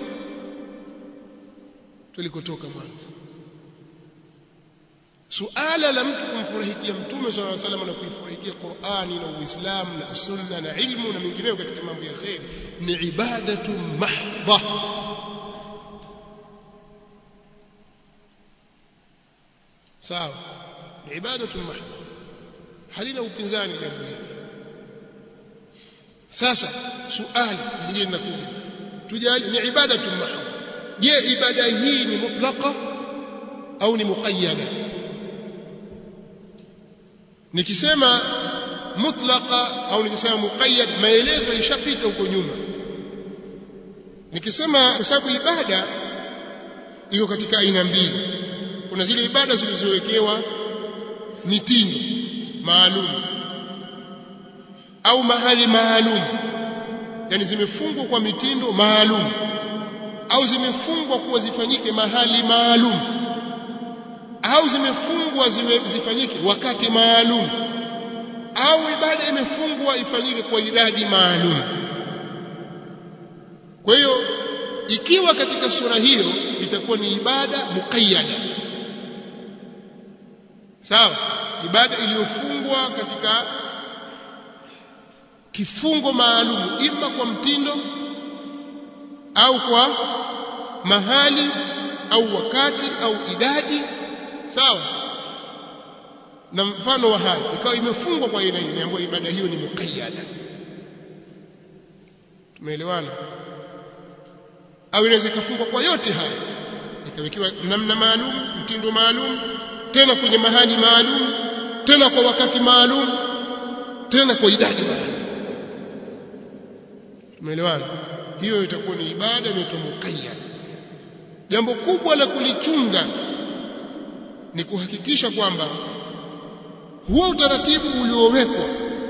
tulikotoka mwanzo. Suala la mtu kumfurahikia Mtume sallallahu alaihi wasallam na kuifurahikia Qur'ani na Uislamu na sunna na ilmu na mengineyo katika mambo ya khair ni ibadatu mahdha. Sawa, ni ibadatu mahdha, halina upinzani jambo hili. Sasa suali lingine linakuja, tujali ni ibadatu mahdha. Je, ibada hii ni mutlaqa au ni muqayyada? Nikisema mutlaqa au nikisema muqayyad, maelezo yalishapita huko nyuma. Nikisema kwa sababu ibada iko katika aina mbili. Kuna zile ibada zilizowekewa mitindo maalum au mahali maalum, yani zimefungwa kwa mitindo maalum, au zimefungwa kuwa zifanyike mahali maalum, au zimefungwa zifanyike wakati maalum, au ibada imefungwa ifanyike kwa idadi maalum. Kwa hiyo ikiwa katika sura hiyo itakuwa ni ibada muqayyada. Sawa, ibada iliyofungwa katika kifungo maalum, ima kwa mtindo au kwa mahali au wakati au idadi. Sawa, na mfano wa hayo ikawa imefungwa kwa aina hiyo, ambayo ibada hiyo ni muqayyada. Tumeelewana? Au inaweza kufungwa kwa yote haya, ikawekewa namna maalum, mtindo maalum, tena kwenye mahali maalum, tena kwa wakati maalum, tena kwa idadi maalum. Tumeelewana? Hiyo itakuwa ni ibada inaitwa muqayyada. Jambo kubwa la kulichunga ni kuhakikisha kwamba huo utaratibu uliowekwa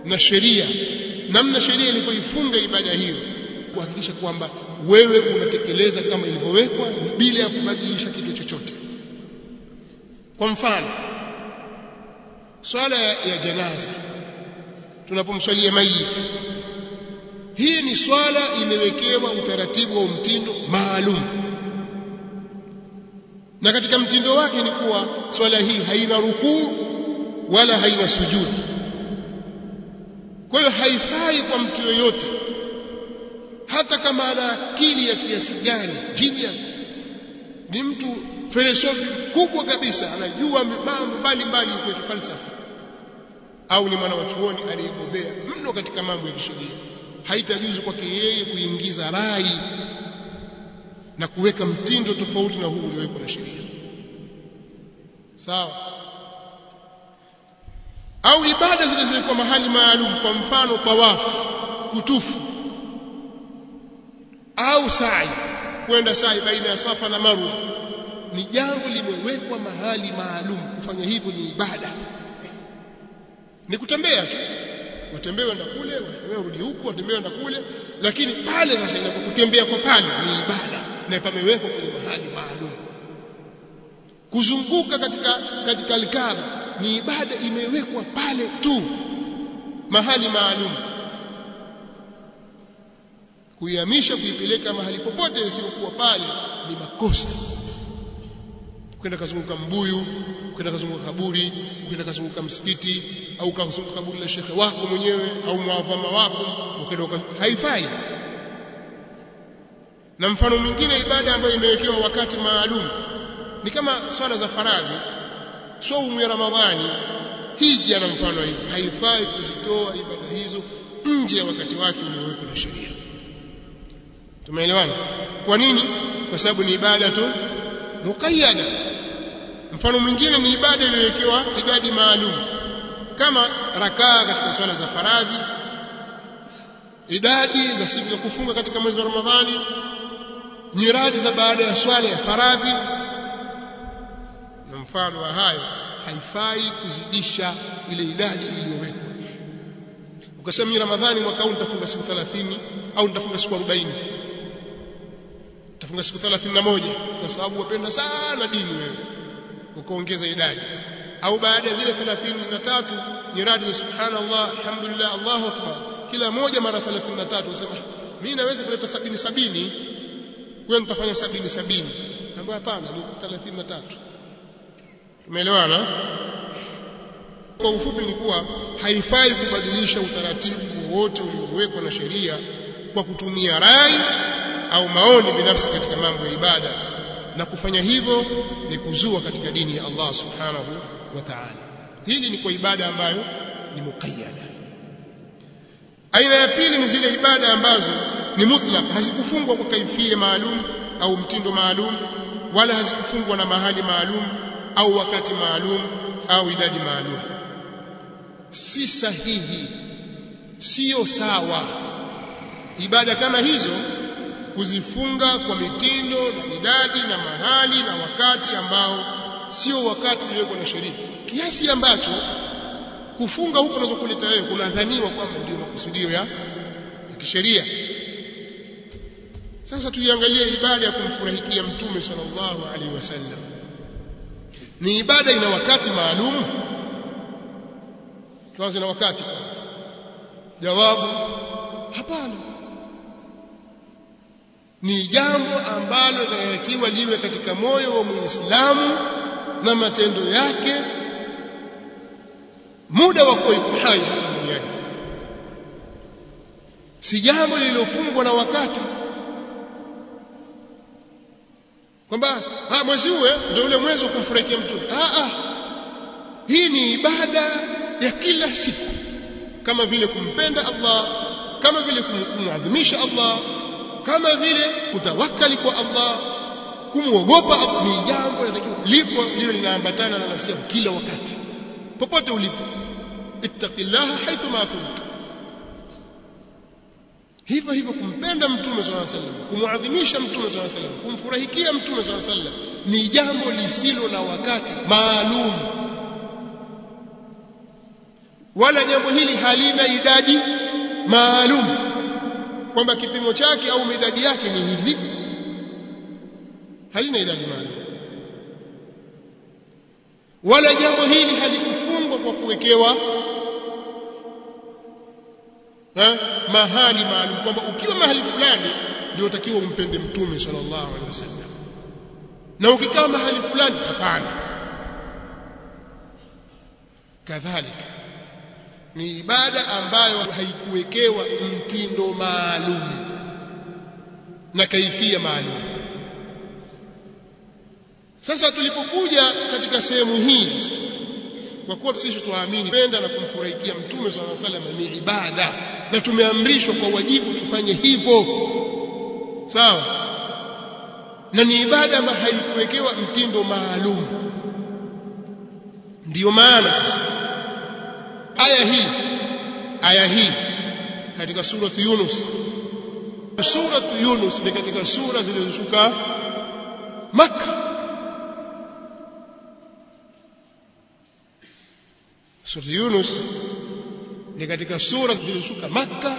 na sheria, namna sheria ilivyoifunga ibada hiyo, kuhakikisha kwamba wewe unatekeleza kama ilivyowekwa bila ya kubadilisha kitu chochote. Kwa mfano, swala ya janaza, tunapomswalia maiti, hii ni swala imewekewa utaratibu wa mtindo maalum, na katika mtindo wake ni kuwa swala hii haina rukuu wala haina sujudi. Kwa hiyo haifai kwa mtu yoyote, hata kama ana akili ya kiasi gani, genius, ni mtu filosofi kubwa kabisa, anajua mambo mbalimbali ya falsafa, au ni mwana wa chuoni aliyebobea mno katika mambo ya kisheria, haitajuzu kwake yeye kuingiza rai na kuweka mtindo tofauti na huu uliowekwa na sheria. Sawa? Au ibada zilizowekwa mahali maalum, kwa mfano tawafu, kutufu, au sa'i, kwenda sa'i baina ya Safa na Marwa, ni jambo limewekwa mahali maalum. Kufanya hivyo ni ibada. Ni kutembea tu, watembea wenda kule, watembea rudi huku, watembea wenda kule, lakini pale sasa inapokutembea kwa pale ni ibada na pamewekwa kwenye mahali maalum. Kuzunguka katika katika Al-Kaaba ni ibada, imewekwa pale tu mahali maalum. Kuihamisha, kuipeleka mahali popote isipokuwa pale ni makosa. Kwenda kuzunguka mbuyu, kwenda kuzunguka kaburi, kwenda kuzunguka msikiti, au kuzunguka kaburi la shekhe wako mwenyewe au muadhama wako, ukenda, haifai. Na mfano mwingine ibada ambayo imewekewa wakati maalum ni kama swala za faradhi, saumu ya Ramadhani, hija na mfano hivi, haifai kuzitoa ibada hizo nje ya wakati wake uliowekwa na sheria. Tumeelewana? Kwa nini? Kwa sababu ni ibada tu muqayyada. Mfano mwingine ni ibada iliyowekewa idadi maalum, kama rakaa katika swala za faradhi, idadi za siku za kufunga katika mwezi wa Ramadhani, nyiradi za baada ya swala ya faradhi na mfano wa hayo. Haifai kuzidisha ile idadi iliyowekwa. Ukasema ni Ramadhani mwaka huu nitafunga siku thelathini au nitafunga siku arobaini, nitafunga siku thelathini na moja kwa sababu wapenda sana dini wewe, ukaongeza idadi. Au baada ya zile thelathini na tatu nyiradi za subhanallah, alhamdulillah, Allahu akbar, kila moja mara thelathini na tatu, unasema mimi naweza kuleta sabini sabini, wewe mtafanya sabini sabini. Naomba hapana, ni thelathini na tatu. Umeelewana? Kwa ufupi ni kuwa haifai kubadilisha utaratibu wote uliowekwa na sheria kwa kutumia rai au maoni binafsi katika mambo ya ibada, na kufanya hivyo ni kuzua katika dini ya Allah subhanahu wa ta'ala. Hili ni kwa ibada ambayo ni muqayyada. Aina ya pili ni zile ibada ambazo ni mutlaq, hazikufungwa kwa kaifia maalum au mtindo maalum, wala hazikufungwa na mahali maalum au wakati maalum au idadi maalum. Si sahihi, sio sawa ibada kama hizo kuzifunga kwa mitindo na idadi na mahali na wakati ambao sio wakati uliowekwa na sheria, kiasi ambacho kufunga huko unazokuleta wewe kunadhaniwa kwamba ndio makusudio ya kisheria. Sasa tuiangalie ibada ya kumfurahikia Mtume sallallahu alaihi wasallam. Ni ibada ina wakati maalum? Tuanze na wakati kwanza. Jawabu, hapana. Ni jambo ambalo linatakiwa liwe katika moyo wa Muislamu na matendo yake muda wa kuwa hai duniani. Si jambo lililofungwa na wakati, kwamba ah, mwezi huu ndio ule mwezi wa kumfurahikia Mtume. Ah ah, hii ni ibada ya kila siku, kama vile kumpenda Allah, kama vile kumwadhimisha Allah, kama vile kutawakkali kwa Allah, kumwogopa Allah. Ni jambo linatakiwa lipo, lilo linaambatana na nafsi yako kila wakati, popote ulipo. Ittaqillaha haithu ma kunta. Hivyo hivyo kumpenda Mtume sallallahu alaihi wasallam, kumwadhimisha Mtume sallallahu alaihi wasallam, kumfurahikia Mtume sallallahu alaihi wasallam ni jambo lisilo na wakati maalum. wala jambo hili halina idadi maalum kwamba kipimo chake au idadi yake ni hizi, halina idadi maalum. Wala jambo hili halikufungwa kwa kuwekewa ha mahali maalum kwamba ukiwa mahali fulani ndio utakiwa umpende mtume sallallahu alaihi wasallam, na ukikaa mahali fulani hapana. Kadhalika ni ibada ambayo haikuwekewa mtindo maalum na kaifia maalum. Sasa tulipokuja katika sehemu hii, kwa kuwa sisi tuamini penda na kumfurahikia mtume sallallahu alaihi wasallam ni ibada na tumeamrishwa kwa wajibu tufanye hivyo, sawa, na ni ibada ambayo haikuwekewa mtindo maalum. Ndiyo maana sasa aya hii aya hii katika surati Yunus, surati Yunus ni katika sura zilizoshuka Makkah. Surati Yunus ni katika sura zilizoshuka Makkah.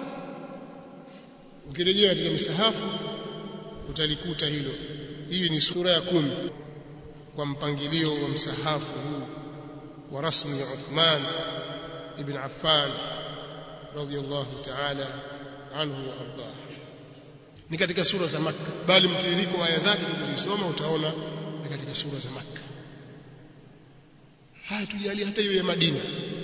Ukirejea katika misahafu utalikuta hilo. Hii ni sura ya kumi kwa mpangilio wa msahafu huu wa rasmi ya Uthman ibn Affan radhiyallahu ta'ala anhu wa ardah. Ni katika sura za Makkah, bali mtiririko wa aya zake tukisoma utaona ni katika sura za Makkah. Haya tujali hata hiyo ya Madina,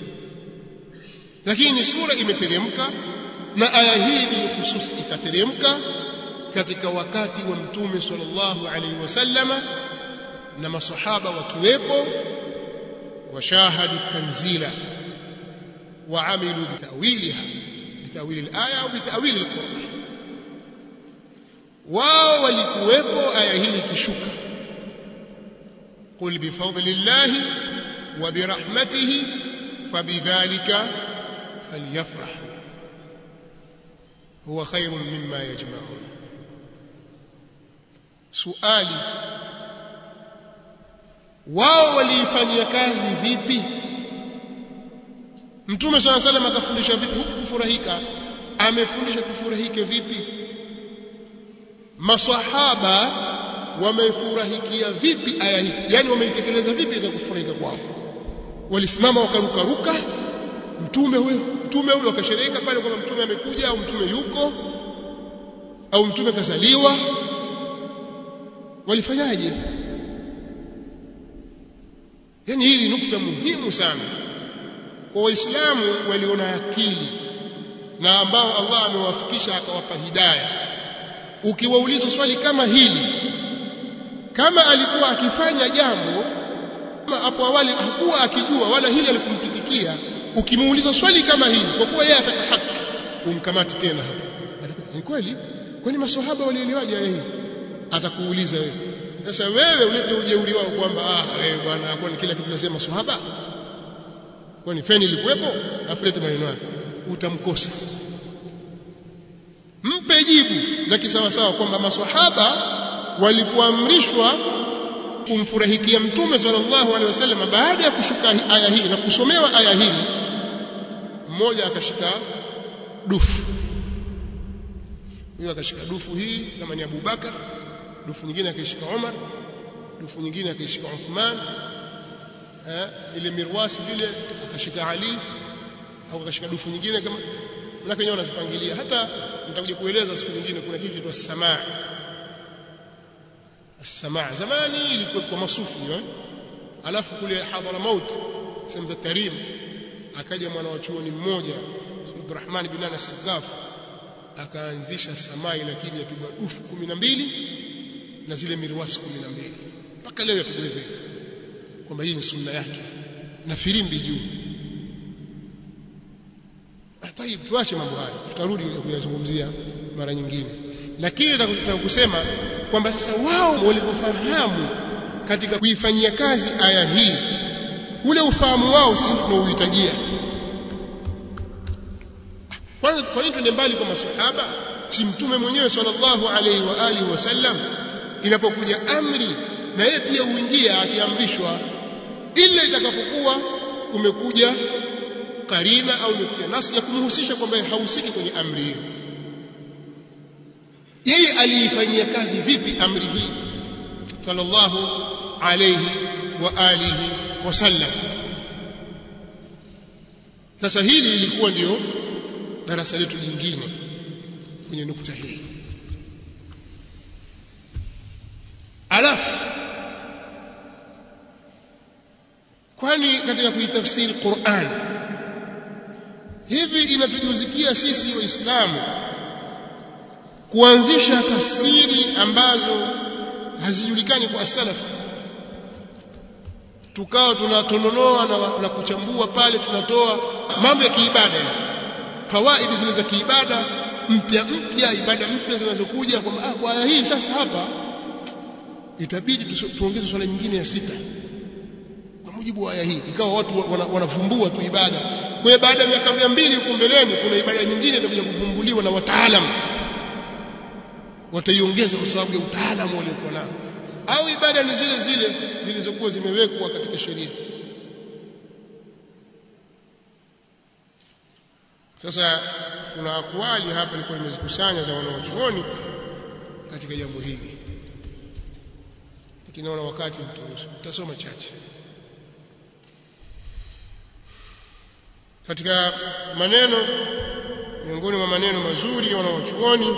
lakini sura imeteremka na aya hii bilhusus ikateremka katika wakati wa mtume sallallahu alaihi wasallama na masahaba wakiwepo, washahadu tanzila waamilu bitawiliha, bitawili alaya au bitawili alquran. Wao walikuwepo aya hii ikishuka, qul bifadlillahi wa birahmatihi fabidhalika falyafrahu huwa khairun mimma yajma'un. Suali, wao walifanyia kazi vipi? Mtume swalla salam akafundisha vipi huku kufurahika? Amefundisha tufurahike vipi? Maswahaba wamefurahikia vipi aya hii? Yani wameitekeleza vipi ile kufurahika kwao? Walisimama wakaruka ruka mtume huyo mtume huyo akashereheka pale kwamba mtume amekuja au mtume yuko au mtume kazaliwa? Walifanyaje? Yani hili nukta muhimu sana kwa Waislamu waliona akili na ambao Allah amewafikisha akawapa hidayah. Ukiwauliza swali kama hili, kama alikuwa akifanya jambo hapo awali hakuwa akijua wala hili alikumpitikia, ukimuuliza swali kama hili kwa kuwa yeye ataka haki, umkamati tena hapo. Ni kweli? Kwani maswahaba walielewaje aya hii? Atakuuliza wewe. Sasa wewe ulete ujeuri wao kwamba ah wewe bwana kwani kila kitu nasema swahaba? Kwani feni ilikuwepo? Afulete maneno yake. Utamkosa. Mpe jibu la kisawa sawa kwamba maswahaba walipoamrishwa kumfurahikia mtume sallallahu alaihi wasallam baada ya kushuka aya hii na kusomewa aya hii, mmoja akashika dufu. Huyo akashika dufu hii kama ni Abu Bakar, dufu nyingine akashika Umar, dufu nyingine akashika Uthman, eh ile mirwasi vile akashika Ali, au akashika dufu nyingine kama lakini wenyewe wanazipangilia. Hata nitakuja kueleza siku nyingine kuna kitu kinaitwa samaa. As-samaa zamani ilikuwa kwa masufi eh, alafu kule Hadramaut sehemu za Tarim akaja mwana wa chuoni mmoja Abdurrahman bin Anas al-Gaf akaanzisha samaa, lakini yapigwa dufu kumi na mbili na zile mirwasi kumi na mbili mpaka leo yapigwa hivyo, kwamba hii ni sunna yake na firimbi juu. Tayeb, tuache mambo haya, tutarudi kuyazungumzia mara nyingine. Lakini nataka kusema kwamba sasa wao walipofahamu katika kuifanyia kazi aya hii, ule ufahamu wao sisi tunauhitajia. Kwanza kwa nini tuende mbali kwa maswahaba? Si mtume mwenyewe sallallahu alaihi wa alihi wasallam inapokuja amri na yeye pia uingia akiamrishwa, ila itakapokuwa umekuja karina au imekuja nasi ya kumhusisha kwamba hahusiki kwenye amri hiyo. Yeye aliifanyia kazi vipi amri hii sallallahu alayhi wa alihi wasallam? Sasa hili lilikuwa ndio darasa letu lingine kwenye nukta hii. Alafu kwani katika kuitafsiri Qur'an hivi inatujuzikia sisi waislamu kuanzisha tafsiri ambazo hazijulikani kwa salaf, tukao tunatononoa na, na kuchambua pale, tunatoa mambo ya kiibada, fawaidi zile za kiibada mpya mpya, ibada mpya zinazokuja kwamba ah, kwa aya hii sasa hapa itabidi tuongeze swala nyingine ya sita kwa mujibu wa aya hii, ikawa watu wanavumbua wana tu ibada. Kwa baada ya miaka mia mbili huko mbeleni kuna ibada nyingine itakuja kuvumbuliwa na wataalamu, wataiongeza kwa sababu ya utaalamu waliokuwa nao, au ibada ni zile zile zilizokuwa zimewekwa katika sheria. Sasa kuna akwali hapa nilikuwa nimezikusanya za wanawachuoni katika jambo hili, lakini naona wakati mturuhusu, tutasoma chache. Katika maneno, miongoni mwa maneno mazuri ya wanawachuoni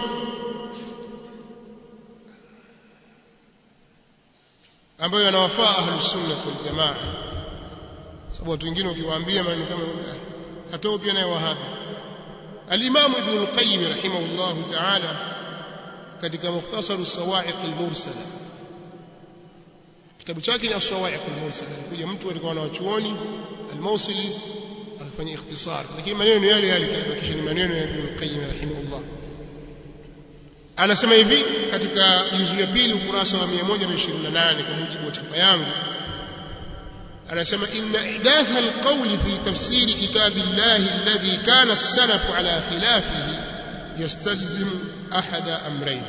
ambayo yanawafaa ahlus sunnah wal jamaa, sababu watu wengine ukiwaambia maneno kama hatao pia naye wahabi. Al-Imam Ibn al-Qayyim rahimahullah ta'ala katika Mukhtasar as-Sawa'iq al-Mursala, kitabu chake ni as-Sawa'iq al-Mursala, kuja mtu alikuwa na wachuoni al-Mawsili akafanya ikhtisar, lakini maneno yale yale kisha ni maneno ya Ibn al-Qayyim rahimahullah. Anasema hivi katika juzu ya pili ukurasa wa mia moja ishirini na nane kwa mujibu wa chapa yangu, anasema inna ihdatha alqawli fi tafsiri kitabillahi alladhi kana as-salafu ala khilafihi yastalzimu ahada amrayn.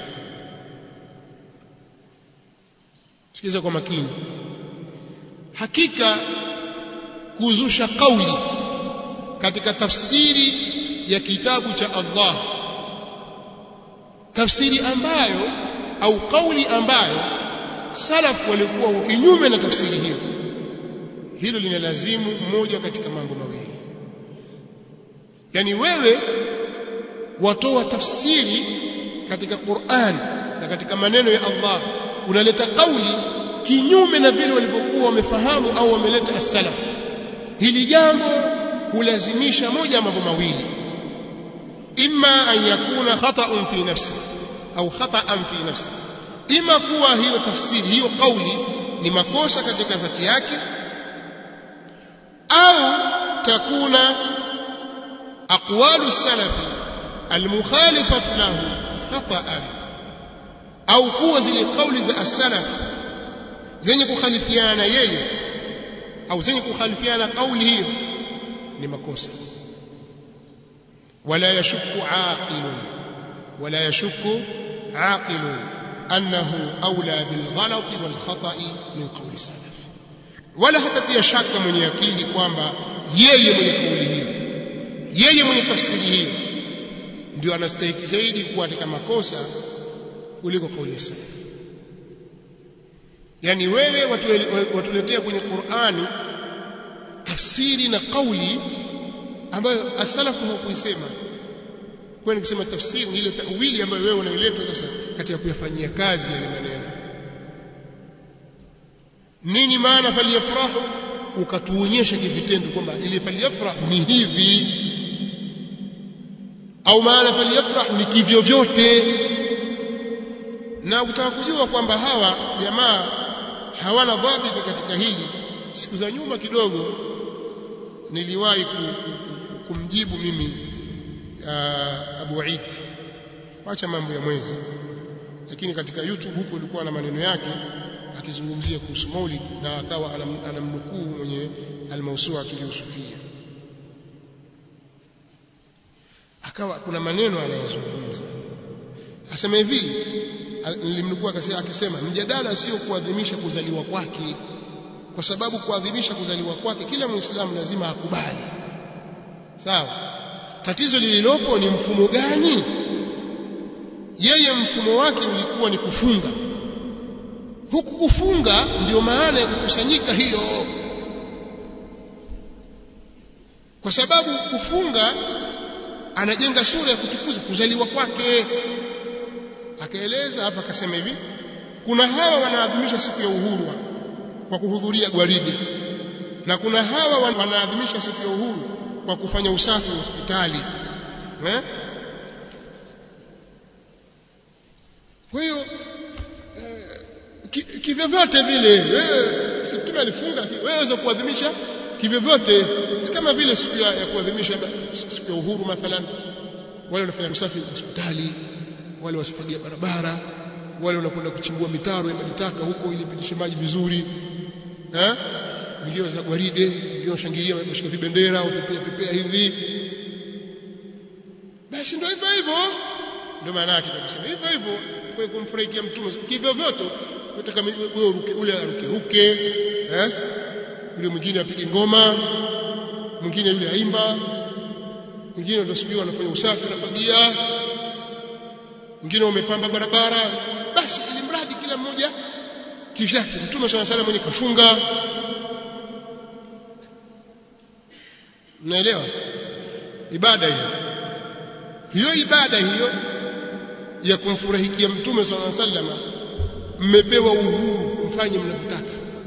Sikiza kwa makini, hakika kuzusha kauli katika tafsiri ya kitabu cha Allah, tafsiri ambayo au kauli ambayo salaf walikuwa kinyume na tafsiri hiyo, hilo linalazimu moja katika mambo mawili. Yani wewe watoa tafsiri katika Qur'an na katika maneno ya Allah, unaleta kauli kinyume na vile walivyokuwa wamefahamu au wameleta as-salaf, hili jambo hulazimisha moja mambo mawili: imma an yakuna khata'un fi nafsi au khata'an fi nafsi, ima kuwa hiyo tafsiri hiyo kauli ni makosa katika dhati yake, au takuna aqwalu salafi almukhalifatu lahu khata'an, au kuwa zile kauli za as-salaf zenye kukhalifiana na yeye au zenye kukhalifiana kauli hiyo ni makosa. ولا يشك عاقل ولا يشك عاقل أنه أولى بالغلط والخطأ من قول السلف, ولا hatatia shaka mwenye akili kwamba yeye mwenye kauli hiyo, yeye mwenye tafsiri hiyo ndio anastahili zaidi kuwa katika makosa kuliko kauli ya salaf. Yani wewe watuletea kwenye Qur'ani tafsiri na kauli ambayo asalafu hawakuisema. Kwa nini kusema tafsiri ni ile tawili ambayo wewe unaileta sasa katika kuyafanyia kazi yale maneno? Nini maana faliyafrahu? Ukatuonyesha kivitendo kwamba ile faliyafrahu ni hivi, au maana faliyafrahu ni kivyo vyote. Na ukitaka kujua kwamba hawa jamaa hawana dhabiti katika hili, siku za nyuma kidogo niliwahi kumjibu mimi uh, Abu Eid, acha mambo ya mwezi, lakini katika YouTube huko ilikuwa na maneno yake akizungumzia kuhusu Maulid, na akawa anamnukuu mwenye al-Mawsu'a al-Yusufiyya, akawa kuna maneno anayozungumza, asema hivi, nilimnukuu akisema mjadala sio kuadhimisha kuzaliwa kwake, kwa sababu kuadhimisha kuzaliwa kwake kila Muislamu lazima akubali, sawa. Tatizo lililopo ni mfumo gani? Yeye mfumo wake ulikuwa ni kufunga. Huku kufunga ndio maana ya kukusanyika hiyo, kwa sababu kufunga anajenga sura ya kutukuza kuzaliwa kwake. Akaeleza hapa akasema hivi, kuna hawa wanaadhimisha siku ya uhuru kwa kuhudhuria gwaride, na kuna hawa wanaadhimisha siku ya uhuru kwa kufanya usafi wa hospitali eh? Kwa hiyo eh, kivyovyote vile wewe si Mtume alifunga, wewe waweza kuadhimisha kivyovyote, si kama vile siku ya kuadhimisha siku ya uhuru mathalan, wale wanafanya usafi wa hospitali, wale wasifagia barabara, wale wanakwenda kuchimbua mitaro ya majitaka huko ili pitishe maji vizuri eh, wengine za gwaride, wengine washangilia wameshika vibendera au pepea pepea hivi. Basi ndio hivyo hivyo, ndio maana yake tunasema hivyo hivyo, kwa kumfurahikia Mtume kivyovyote. Unataka wewe uruke, ule aruke ruke eh, yule mwingine apige ngoma, mwingine yule aimba, mwingine ndio sijui anafanya usafi anafagia, mwingine umepamba barabara. Basi ili mradi kila mmoja kivyake. Mtume swalla salam mwenye kafunga, unaelewa ibada hiyo hiyo ibada hiyo ya kumfurahikia Mtume swalla salam, mmepewa uhuru mfanye mnavyotaka.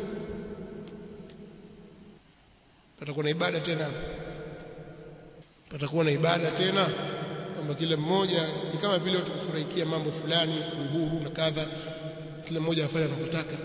Patakuwa na ibada tena, patakuwa na ibada tena kwamba kila mmoja ni kama vile watu kufurahikia mambo fulani, uhuru na kadha, kila mmoja afanye anapotaka.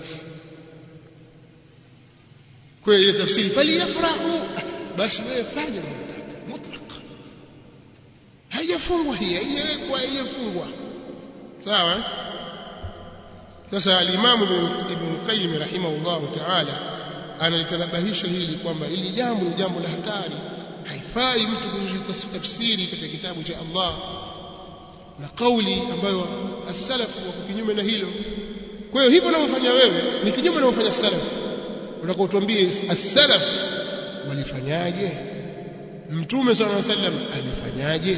Kwa hiyo tafsiri fali yafrahu, basi wewe fanye unapotaka mutlaq, haijafungwa hii, haijawekwa, haijafungwa, sawa. Sasa al-Imam Ibn Qayyim rahimahullah ta'ala analitanabahisha hili kwamba hili jambo ni jambo la hatari. Haifai mtu kuzungumzia tafsiri katika kitabu cha Allah na kauli ambayo as-salaf wako kinyume na hilo. Kwa hiyo hivyo unavyofanya wewe ni kinyume na unavyofanya salaf. Unataka utuambie as-salaf walifanyaje, Mtume sallallahu alaihi wasallam alifanyaje?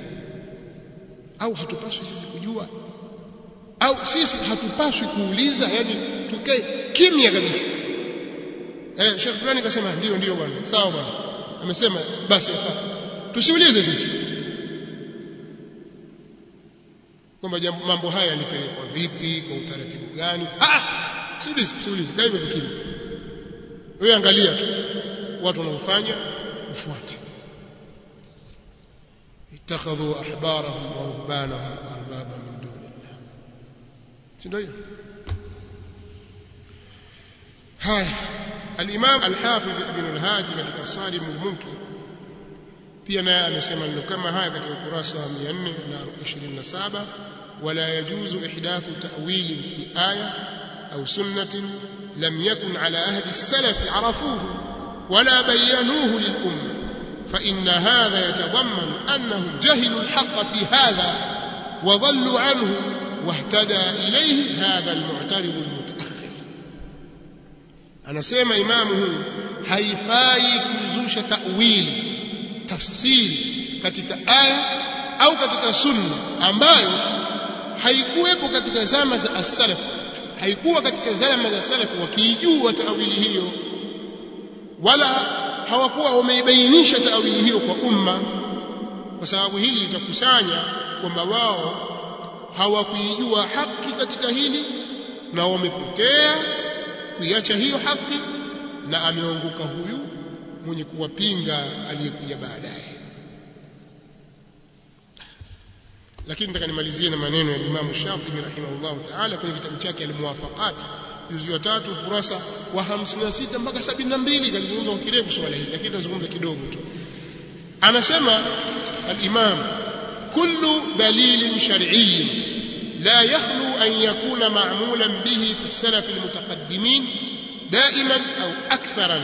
Au hatupaswi sisi kujua? Au sisi hatupaswi kuuliza? Yani tukae kimya kabisa. Eh, Sheikh fulani kasema ndio ndio bwana, sawa bwana, amesema basi yafaa, tusiulize sisi kwamba mambo haya yalipelekwa vipi, kwa utaratibu gani. Ah, siulize siulize, kae hivyo kimya. Wewe angalia tu watu wanaofanya, ufuate. ittakhadhu ahbarahum wa ruhbanahum arbaba min dunillah, ndio hiyo. haya al-Imam al-Hafidh Ibn al-Hadi katika Salim al-Munkir pia naye amesema ndio kama haya katika ukurasa wa mia nne ishirini na saba, wala yajuzu ihdathu ta'wil fi aya au sunnatin lam yakun ala ahli as-salaf arafuhu wala bayanuhu lil-umma fa inna hadha yatadamman annahum jahilu al-haqq fi hadha wa dhallu anhu wahtada ilayhi hadha al-mu'tarid al-mutaakhir. Anasema imamu huyu haifai kuzusha ta'wili, tafsiri katika aya au katika sunna ambayo haikuwepo katika zama za as-salaf, haikuwa katika zama za salaf wakijua ta'wili hiyo, wala hawakuwa wameibainisha ta'wili hiyo kwa umma, kwa sababu hili litakusanya kwamba wao hawakuijua haki katika hili na wamepotea kuiacha hiyo haki, na ameongoka huyu mwenye kuwapinga aliyekuja baadaye. Lakini nataka nimalizie na maneno ya Imam Shatibi rahimahullah ta'ala kwenye kitabu chake Al-Muwafaqat juzu ya tatu ukurasa wa hamsini na sita mpaka sabini na mbili, kalizungumza kwa kirefu swala hili, lakini tunazungumza kidogo tu. Anasema al-Imam, kullu dalilin shar'iyyin la yakhlu an yakuna ma'mulan bihi fi as-salaf al-mutaqaddimin da'iman au aktharan,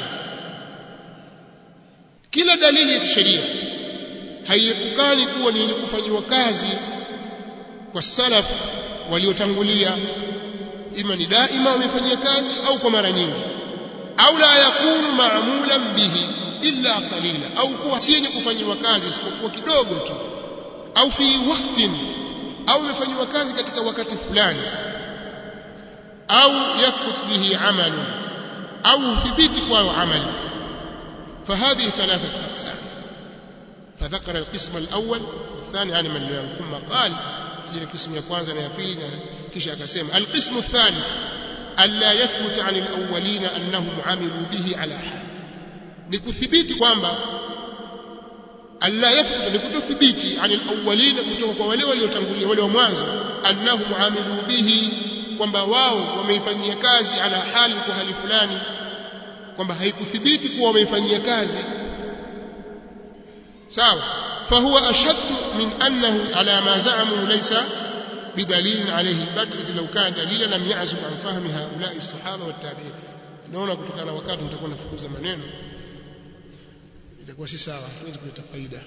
kila dalili ya kisheria haiepukani kuwa ni kufanywa kazi kwa salaf waliotangulia, ima ni daima wamefanyia kazi au kwa mara nyingi, au la yakunu ma'mulan bihi, illa qalila, au kuwa si yenye kufanywa kazi isipokuwa kidogo tu, au fi waqtin, au imefanywa kazi katika wakati fulani, au yathbut bihi amalu, au thibiti kwa amali. فهذه ثلاثة أقسام. فذكر القسم الأول والثاني عن من يوم، ثم قال جل القسم الثاني أنا يبيل كيش أقسم. القسم الثاني ألا يثبت عن الأولين أنهم عملوا به على حال، نكثبيت kwamba ألا يثبت نكثبيت عن الأولين kutoka kwa wale waliotangulia wale wa mwanzo أنهم عملوا به kwamba wao wameifanyia kazi ala hali kwa hali fulani, kwamba haikuthibiti kuwa wameifanyia kazi. sawa. fahuwa ashaddu min annahu ala ma za'amu laysa bidalil alayhi albat, idh law kana dalilan lam ya'zub an fahmi haula'i as-sahaba wa at-tabi'in. naona kutokana na wakati nitakuwa nafukuza maneno, itakuwa si sawa, hatuwezi kuleta faida.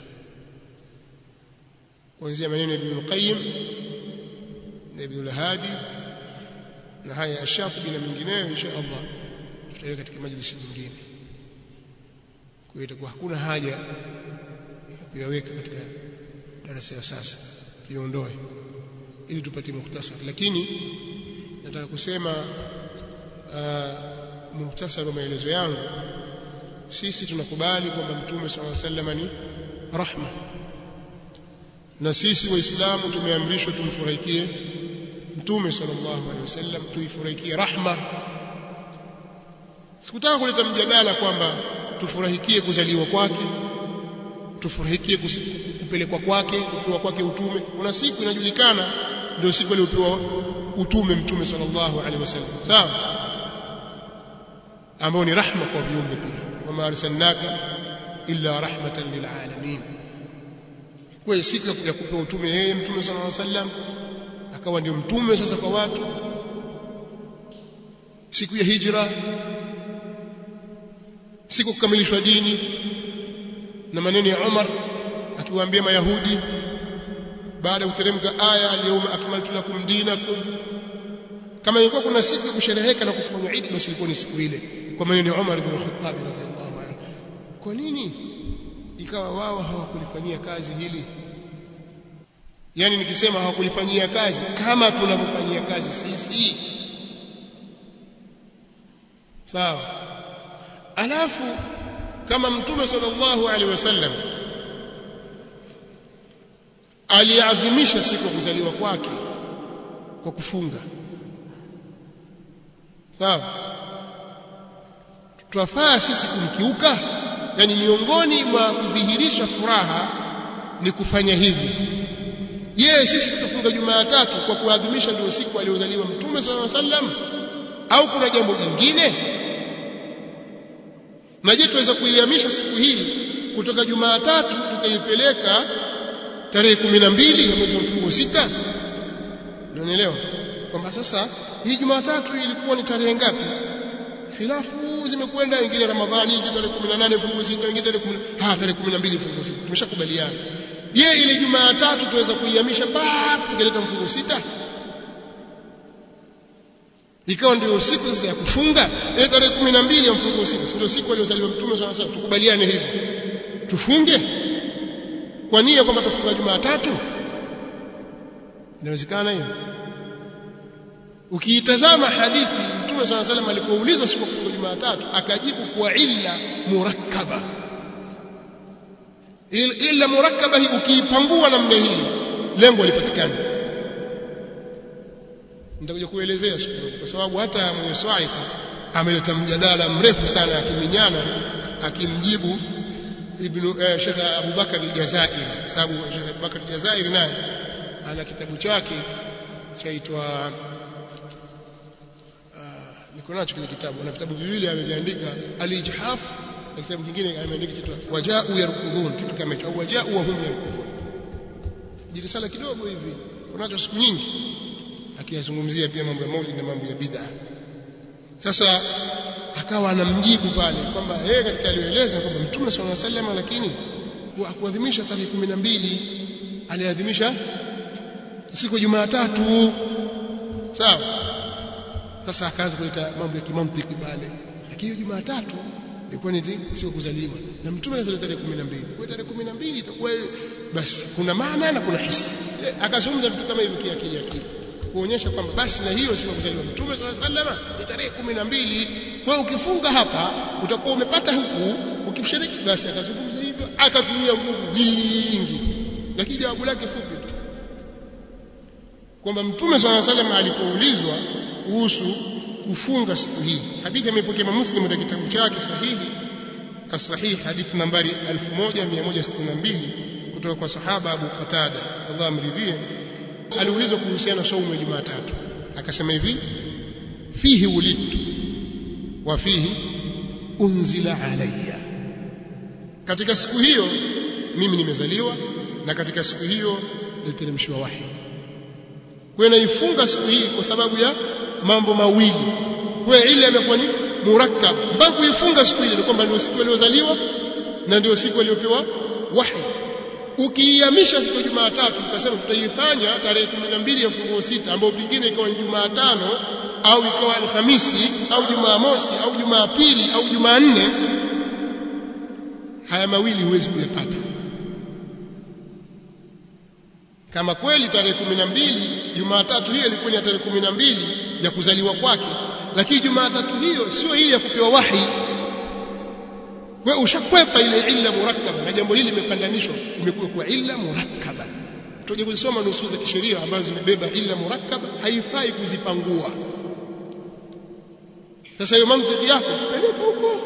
kuanzia maneno ya Ibn Qayyim na Ibn al-Hadi na haya Ash-Shatibi na mengineyo, insha Allah tutaweka katika majlisi nyingine. Kwa hiyo itakuwa hakuna haja ya kuyaweka katika darasa ya sasa, tuiondoe ili tupate mukhtasar. Lakini nataka kusema uh, mukhtasar wa maelezo yangu, sisi tunakubali kwamba Mtume sallallahu alaihi wasallam ni rahma, na sisi waislamu tumeamrishwa tumfurahikie Mtume sallallahu alaihi wasallam, tuifurahikie rahma. Sikutaka kuleta mjadala kwamba tufurahikie kuzaliwa kwake, tufurahikie kupelekwa kwake, kupewa kwake utume. Kuna siku inajulikana ndio siku aliyopewa utume Mtume sallallahu alaihi wasallam, sawa, ambao ni rahma kwa viumbe pia. wama arsalnaka illa rahmatan lil alamin. Kwa siku ya kupewa utume yeye Mtume sallallahu alaihi wasallam akawa ndio mtume sasa kwa watu. Siku ya hijra, siku kukamilishwa dini, na maneno ya Umar akiwaambia Mayahudi baada ya kuteremka aya al-yawma akmaltu lakum dinakum. Kama ilikuwa kuna siku ya kushereheka na kufanya Eid, basi ilikuwa ni siku ile, kwa maneno ya Umar ibn Khattab radhiallahu anhu. Kwa nini ikawa wao hawakulifanyia kazi hili? Yani nikisema hawakulifanyia kazi kama tunavyofanyia kazi sisi, sawa. Alafu kama Mtume sallallahu alaihi wasallam aliadhimisha siku ya kuzaliwa kwake kwa kufunga, sawa, tutafaa sisi kumkiuka? Yani miongoni mwa kudhihirisha furaha ni kufanya hivi. Je, sisi tutafunga Jumatatu kwa kuadhimisha ndio siku aliyozaliwa Mtume sallallahu alaihi wasallam, au kuna jambo jingine? Na je, tuweza kuihamisha siku hii kutoka Jumatatu tukaipeleka tarehe kumi na mbili ya mwezi wa mfungo sita? Unaelewa kwamba sasa hii Jumatatu ilikuwa ni tarehe ngapi? Khilafu zimekwenda, ingine Ramadhani, ingine tarehe kumi na nane mfungo sita, ingine tarehe kumi ha tarehe kumi na mbili mfungo sita. Tumeshakubaliana. Je, ile Jumatatu tuweza kuihamisha pap tukaleta mfungo sita ikawa ndio siku sasa ya kufunga? Ile tarehe kumi na mbili ya mfungo sita ndio siku aliyozaliwa Mtume sallallahu alaihi wasallam. Tukubaliane hivyo, tufunge kwa nia kwamba tufunga Jumatatu? Inawezekana hiyo? Ukiitazama hadithi, Mtume sallallahu alaihi wasallam alipoulizwa siku ya kufunga Jumatatu akajibu kwa illa murakkaba. Illa murakkaba hii ukiipangua namna hii lengo lipatikana. Nitakuja kuelezea siku, kwa sababu hata mwenye Swaika ameleta mjadala mrefu sana akiminyana akimjibu Ibn eh, Sheikh Abu Bakar al-Jazairi, sababu Sheikh Abu Bakar al-Jazairi naye ana kitabu chake chaitwa uh, niko nacho kile kitabu, na vitabu viwili ameviandika, al-Ijhaf na kitabu kingine ameandika kitu waja'u yarkudhun, kitu kama hicho, au waja'u wa hum yarkudhun. Jirisala kidogo hivi, unacho siku nyingi akiyazungumzia pia mambo ya maulid na mambo ya bid'a. Sasa akawa anamjibu pale kwamba yeye katika aliyoeleza kwamba Mtume sallallahu alaihi wasallam lakini hakuadhimisha tarehe kumi na mbili, aliadhimisha siku ya Jumatatu, sawa. Sasa akaanza kuleta mambo ya kimantiki pale, lakini Jumatatu ilikuwa ni siku kuzaliwa na mtume alizaliwa tarehe kumi na mbili. Kwa tarehe kumi na mbili itakuwa basi kuna maana na kuna hisi. Akazungumza vitu kama hivyo kiakili akili kuonyesha kwamba basi na hiyo siku kuzaliwa mtume sallallahu alaihi wasallam ni tarehe kumi na mbili. Kwa hiyo ukifunga hapa utakuwa umepata huku, ukishiriki basi. Akazungumza hivyo, akatumia nguvu nyingi, lakini jawabu lake fupi tu kwamba mtume sallallahu alaihi wasallam alipoulizwa kuhusu kufunga siku hii, hadithi imepokea Muslim katika kitabu chake sahihi as-sahih, hadithi nambari elfu moja mia moja sitini na mbili kutoka kwa sahaba Abu Qatada, Allah amridhie. Aliulizwa kuhusiana na saumu ya Jumatatu, akasema hivi: fihi wulidtu wa fihi unzila alayya, katika siku hiyo mimi nimezaliwa na katika siku hiyo niliteremshwa wahi. Kwa hiyo naifunga siku hii kwa sababu ya mambo mawili. Kwa ile imekuwa ni murakkab, mpaka kuifunga siku ile kwamba ndio siku aliyozaliwa na ndio siku aliyopewa wahi. Ukiihamisha siku ya Jumatatu ukasema tutaifanya tarehe kumi na mbili ya mfungo sita, ambapo pingine ikawa ni Jumatano au ikawa Alhamisi au Jumamosi au Jumapili au Jumanne, haya mawili huwezi kuyapata. Kama kweli tarehe kumi na mbili Jumatatu hiyo ilikuwa ni tarehe kumi na mbili ya kuzaliwa kwake, lakini Jumatatu hiyo sio ile ya kupewa wahi. Wewe ushakwepa ile illa murakkaba, na jambo hili limepandanishwa, imekuwa kwa illa murakkaba. Tuje kusoma nusu za kisheria ambazo zimebeba illa murakkaba, haifai kuzipangua. Sasa hiyo mantiki yako peleka huko,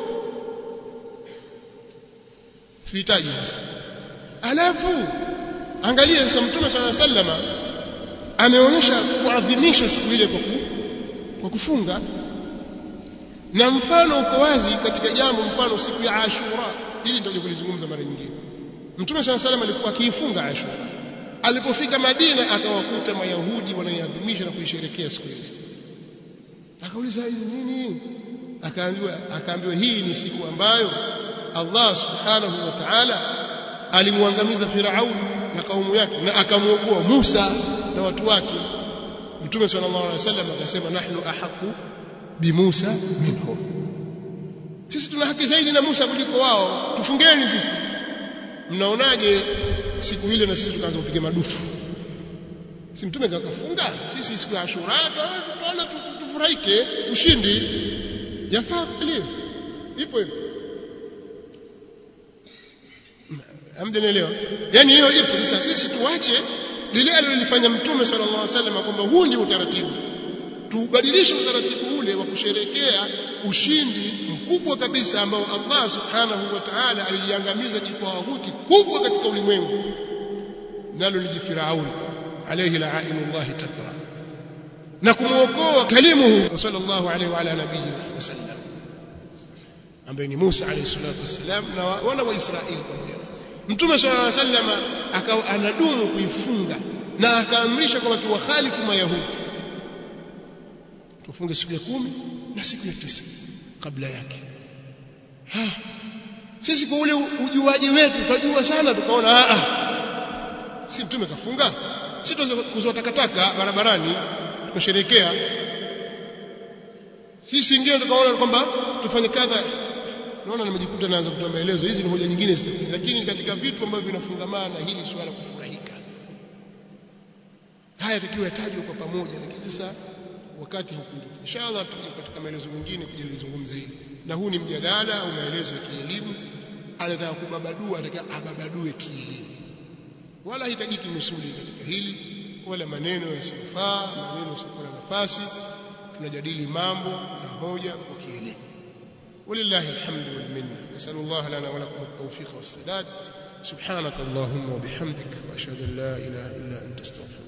tuhitaji sasa. Alafu angalia sasa, mtume sallallahu alaihi wasallam ameonyesha kuadhimisha siku ile kwa kwa kufunga, na mfano uko wazi katika jambo, mfano siku ya Ashura. Hili ndio kulizungumza mara nyingine. Mtume sallallahu alaihi wasallam alikuwa akiifunga Ashura. Alipofika Madina akawakuta Mayahudi wanaiadhimisha na kuisherehekea siku ile. Akauliza, hizi nini? Akaambiwa akaambiwa hii ni siku ambayo Allah subhanahu wa ta'ala alimwangamiza Firaun na kaumu yake na akamuokoa Musa na watu wake. Mtume sallallahu alaihi wasallam akasema, nahnu ahaqu bi Musa minhum, sisi tuna haki zaidi na Musa kuliko wao, tufungeni sisi. Mnaonaje siku ile na sisi tukaanza kupiga madufu? Si mtume akafunga, sisi siku ya Ashura tunaona tufurahike ushindi, yafaa kweli ipo hivyo. Hamdanielewa? Yani hiyo ipo. Sasa sisi tuache lile alilofanya mtume sallallahu alaihi wasallam kwamba huu ndio utaratibu, tubadilishe utaratibu ule wa kusherehekea ushindi mkubwa kabisa ambao Allah subhanahu wa ta'ala aliangamiza jitawaghuti kubwa katika ulimwengu, nalo ni Firaun alayhi la'inullah tatra, na kumuokoa kalimuhu sallallahu alayhi wa ala nabiyina wasallam ambaye ni Musa alayhi salatu wasallam na wana wa Israeli pamoja. Mtume sallallahu alayhi wasallam akawa anadumu kuifunga na akaamrisha kwamba tuwakhalifu Mayahudi, tufunge siku ya kumi na siku ya tisa kabla yake. Ha, sisi kwa ule ujuaji wetu tunajua sana, tukaona a a si mtume kafunga, sisi tuanze kuzoa takataka barabarani tukasherehekea. Sisi ingine tukaona kwamba tufanye kadha. Naona nimejikuta naanza kutoa maelezo, hizi ni hoja nyingine sasa, lakini katika vitu ambavyo vinafungamana na hili swala kufurahika, haya takiwa yatajwe kwa pamoja. Lakini sasa wakati hukuja, inshallah tutakuja katika maelezo mengine kujalizungumza hili, na huu ni mjadala au maelezo ya kielimu. Anataka kubabadua, anataka ababadue kielimu, wala hitajiki musuli katika hili wala maneno yasiyofaa, maneno yasiyokuwa na nafasi. Tunajadili mambo na hoja kwa kielimu. ولله الحمد والمنة. نسأل الله لنا ولكم التوفيق والسداد. سبحانك اللهم وبحمدك وأشهد أن لا إله إلا أنت استغفرك.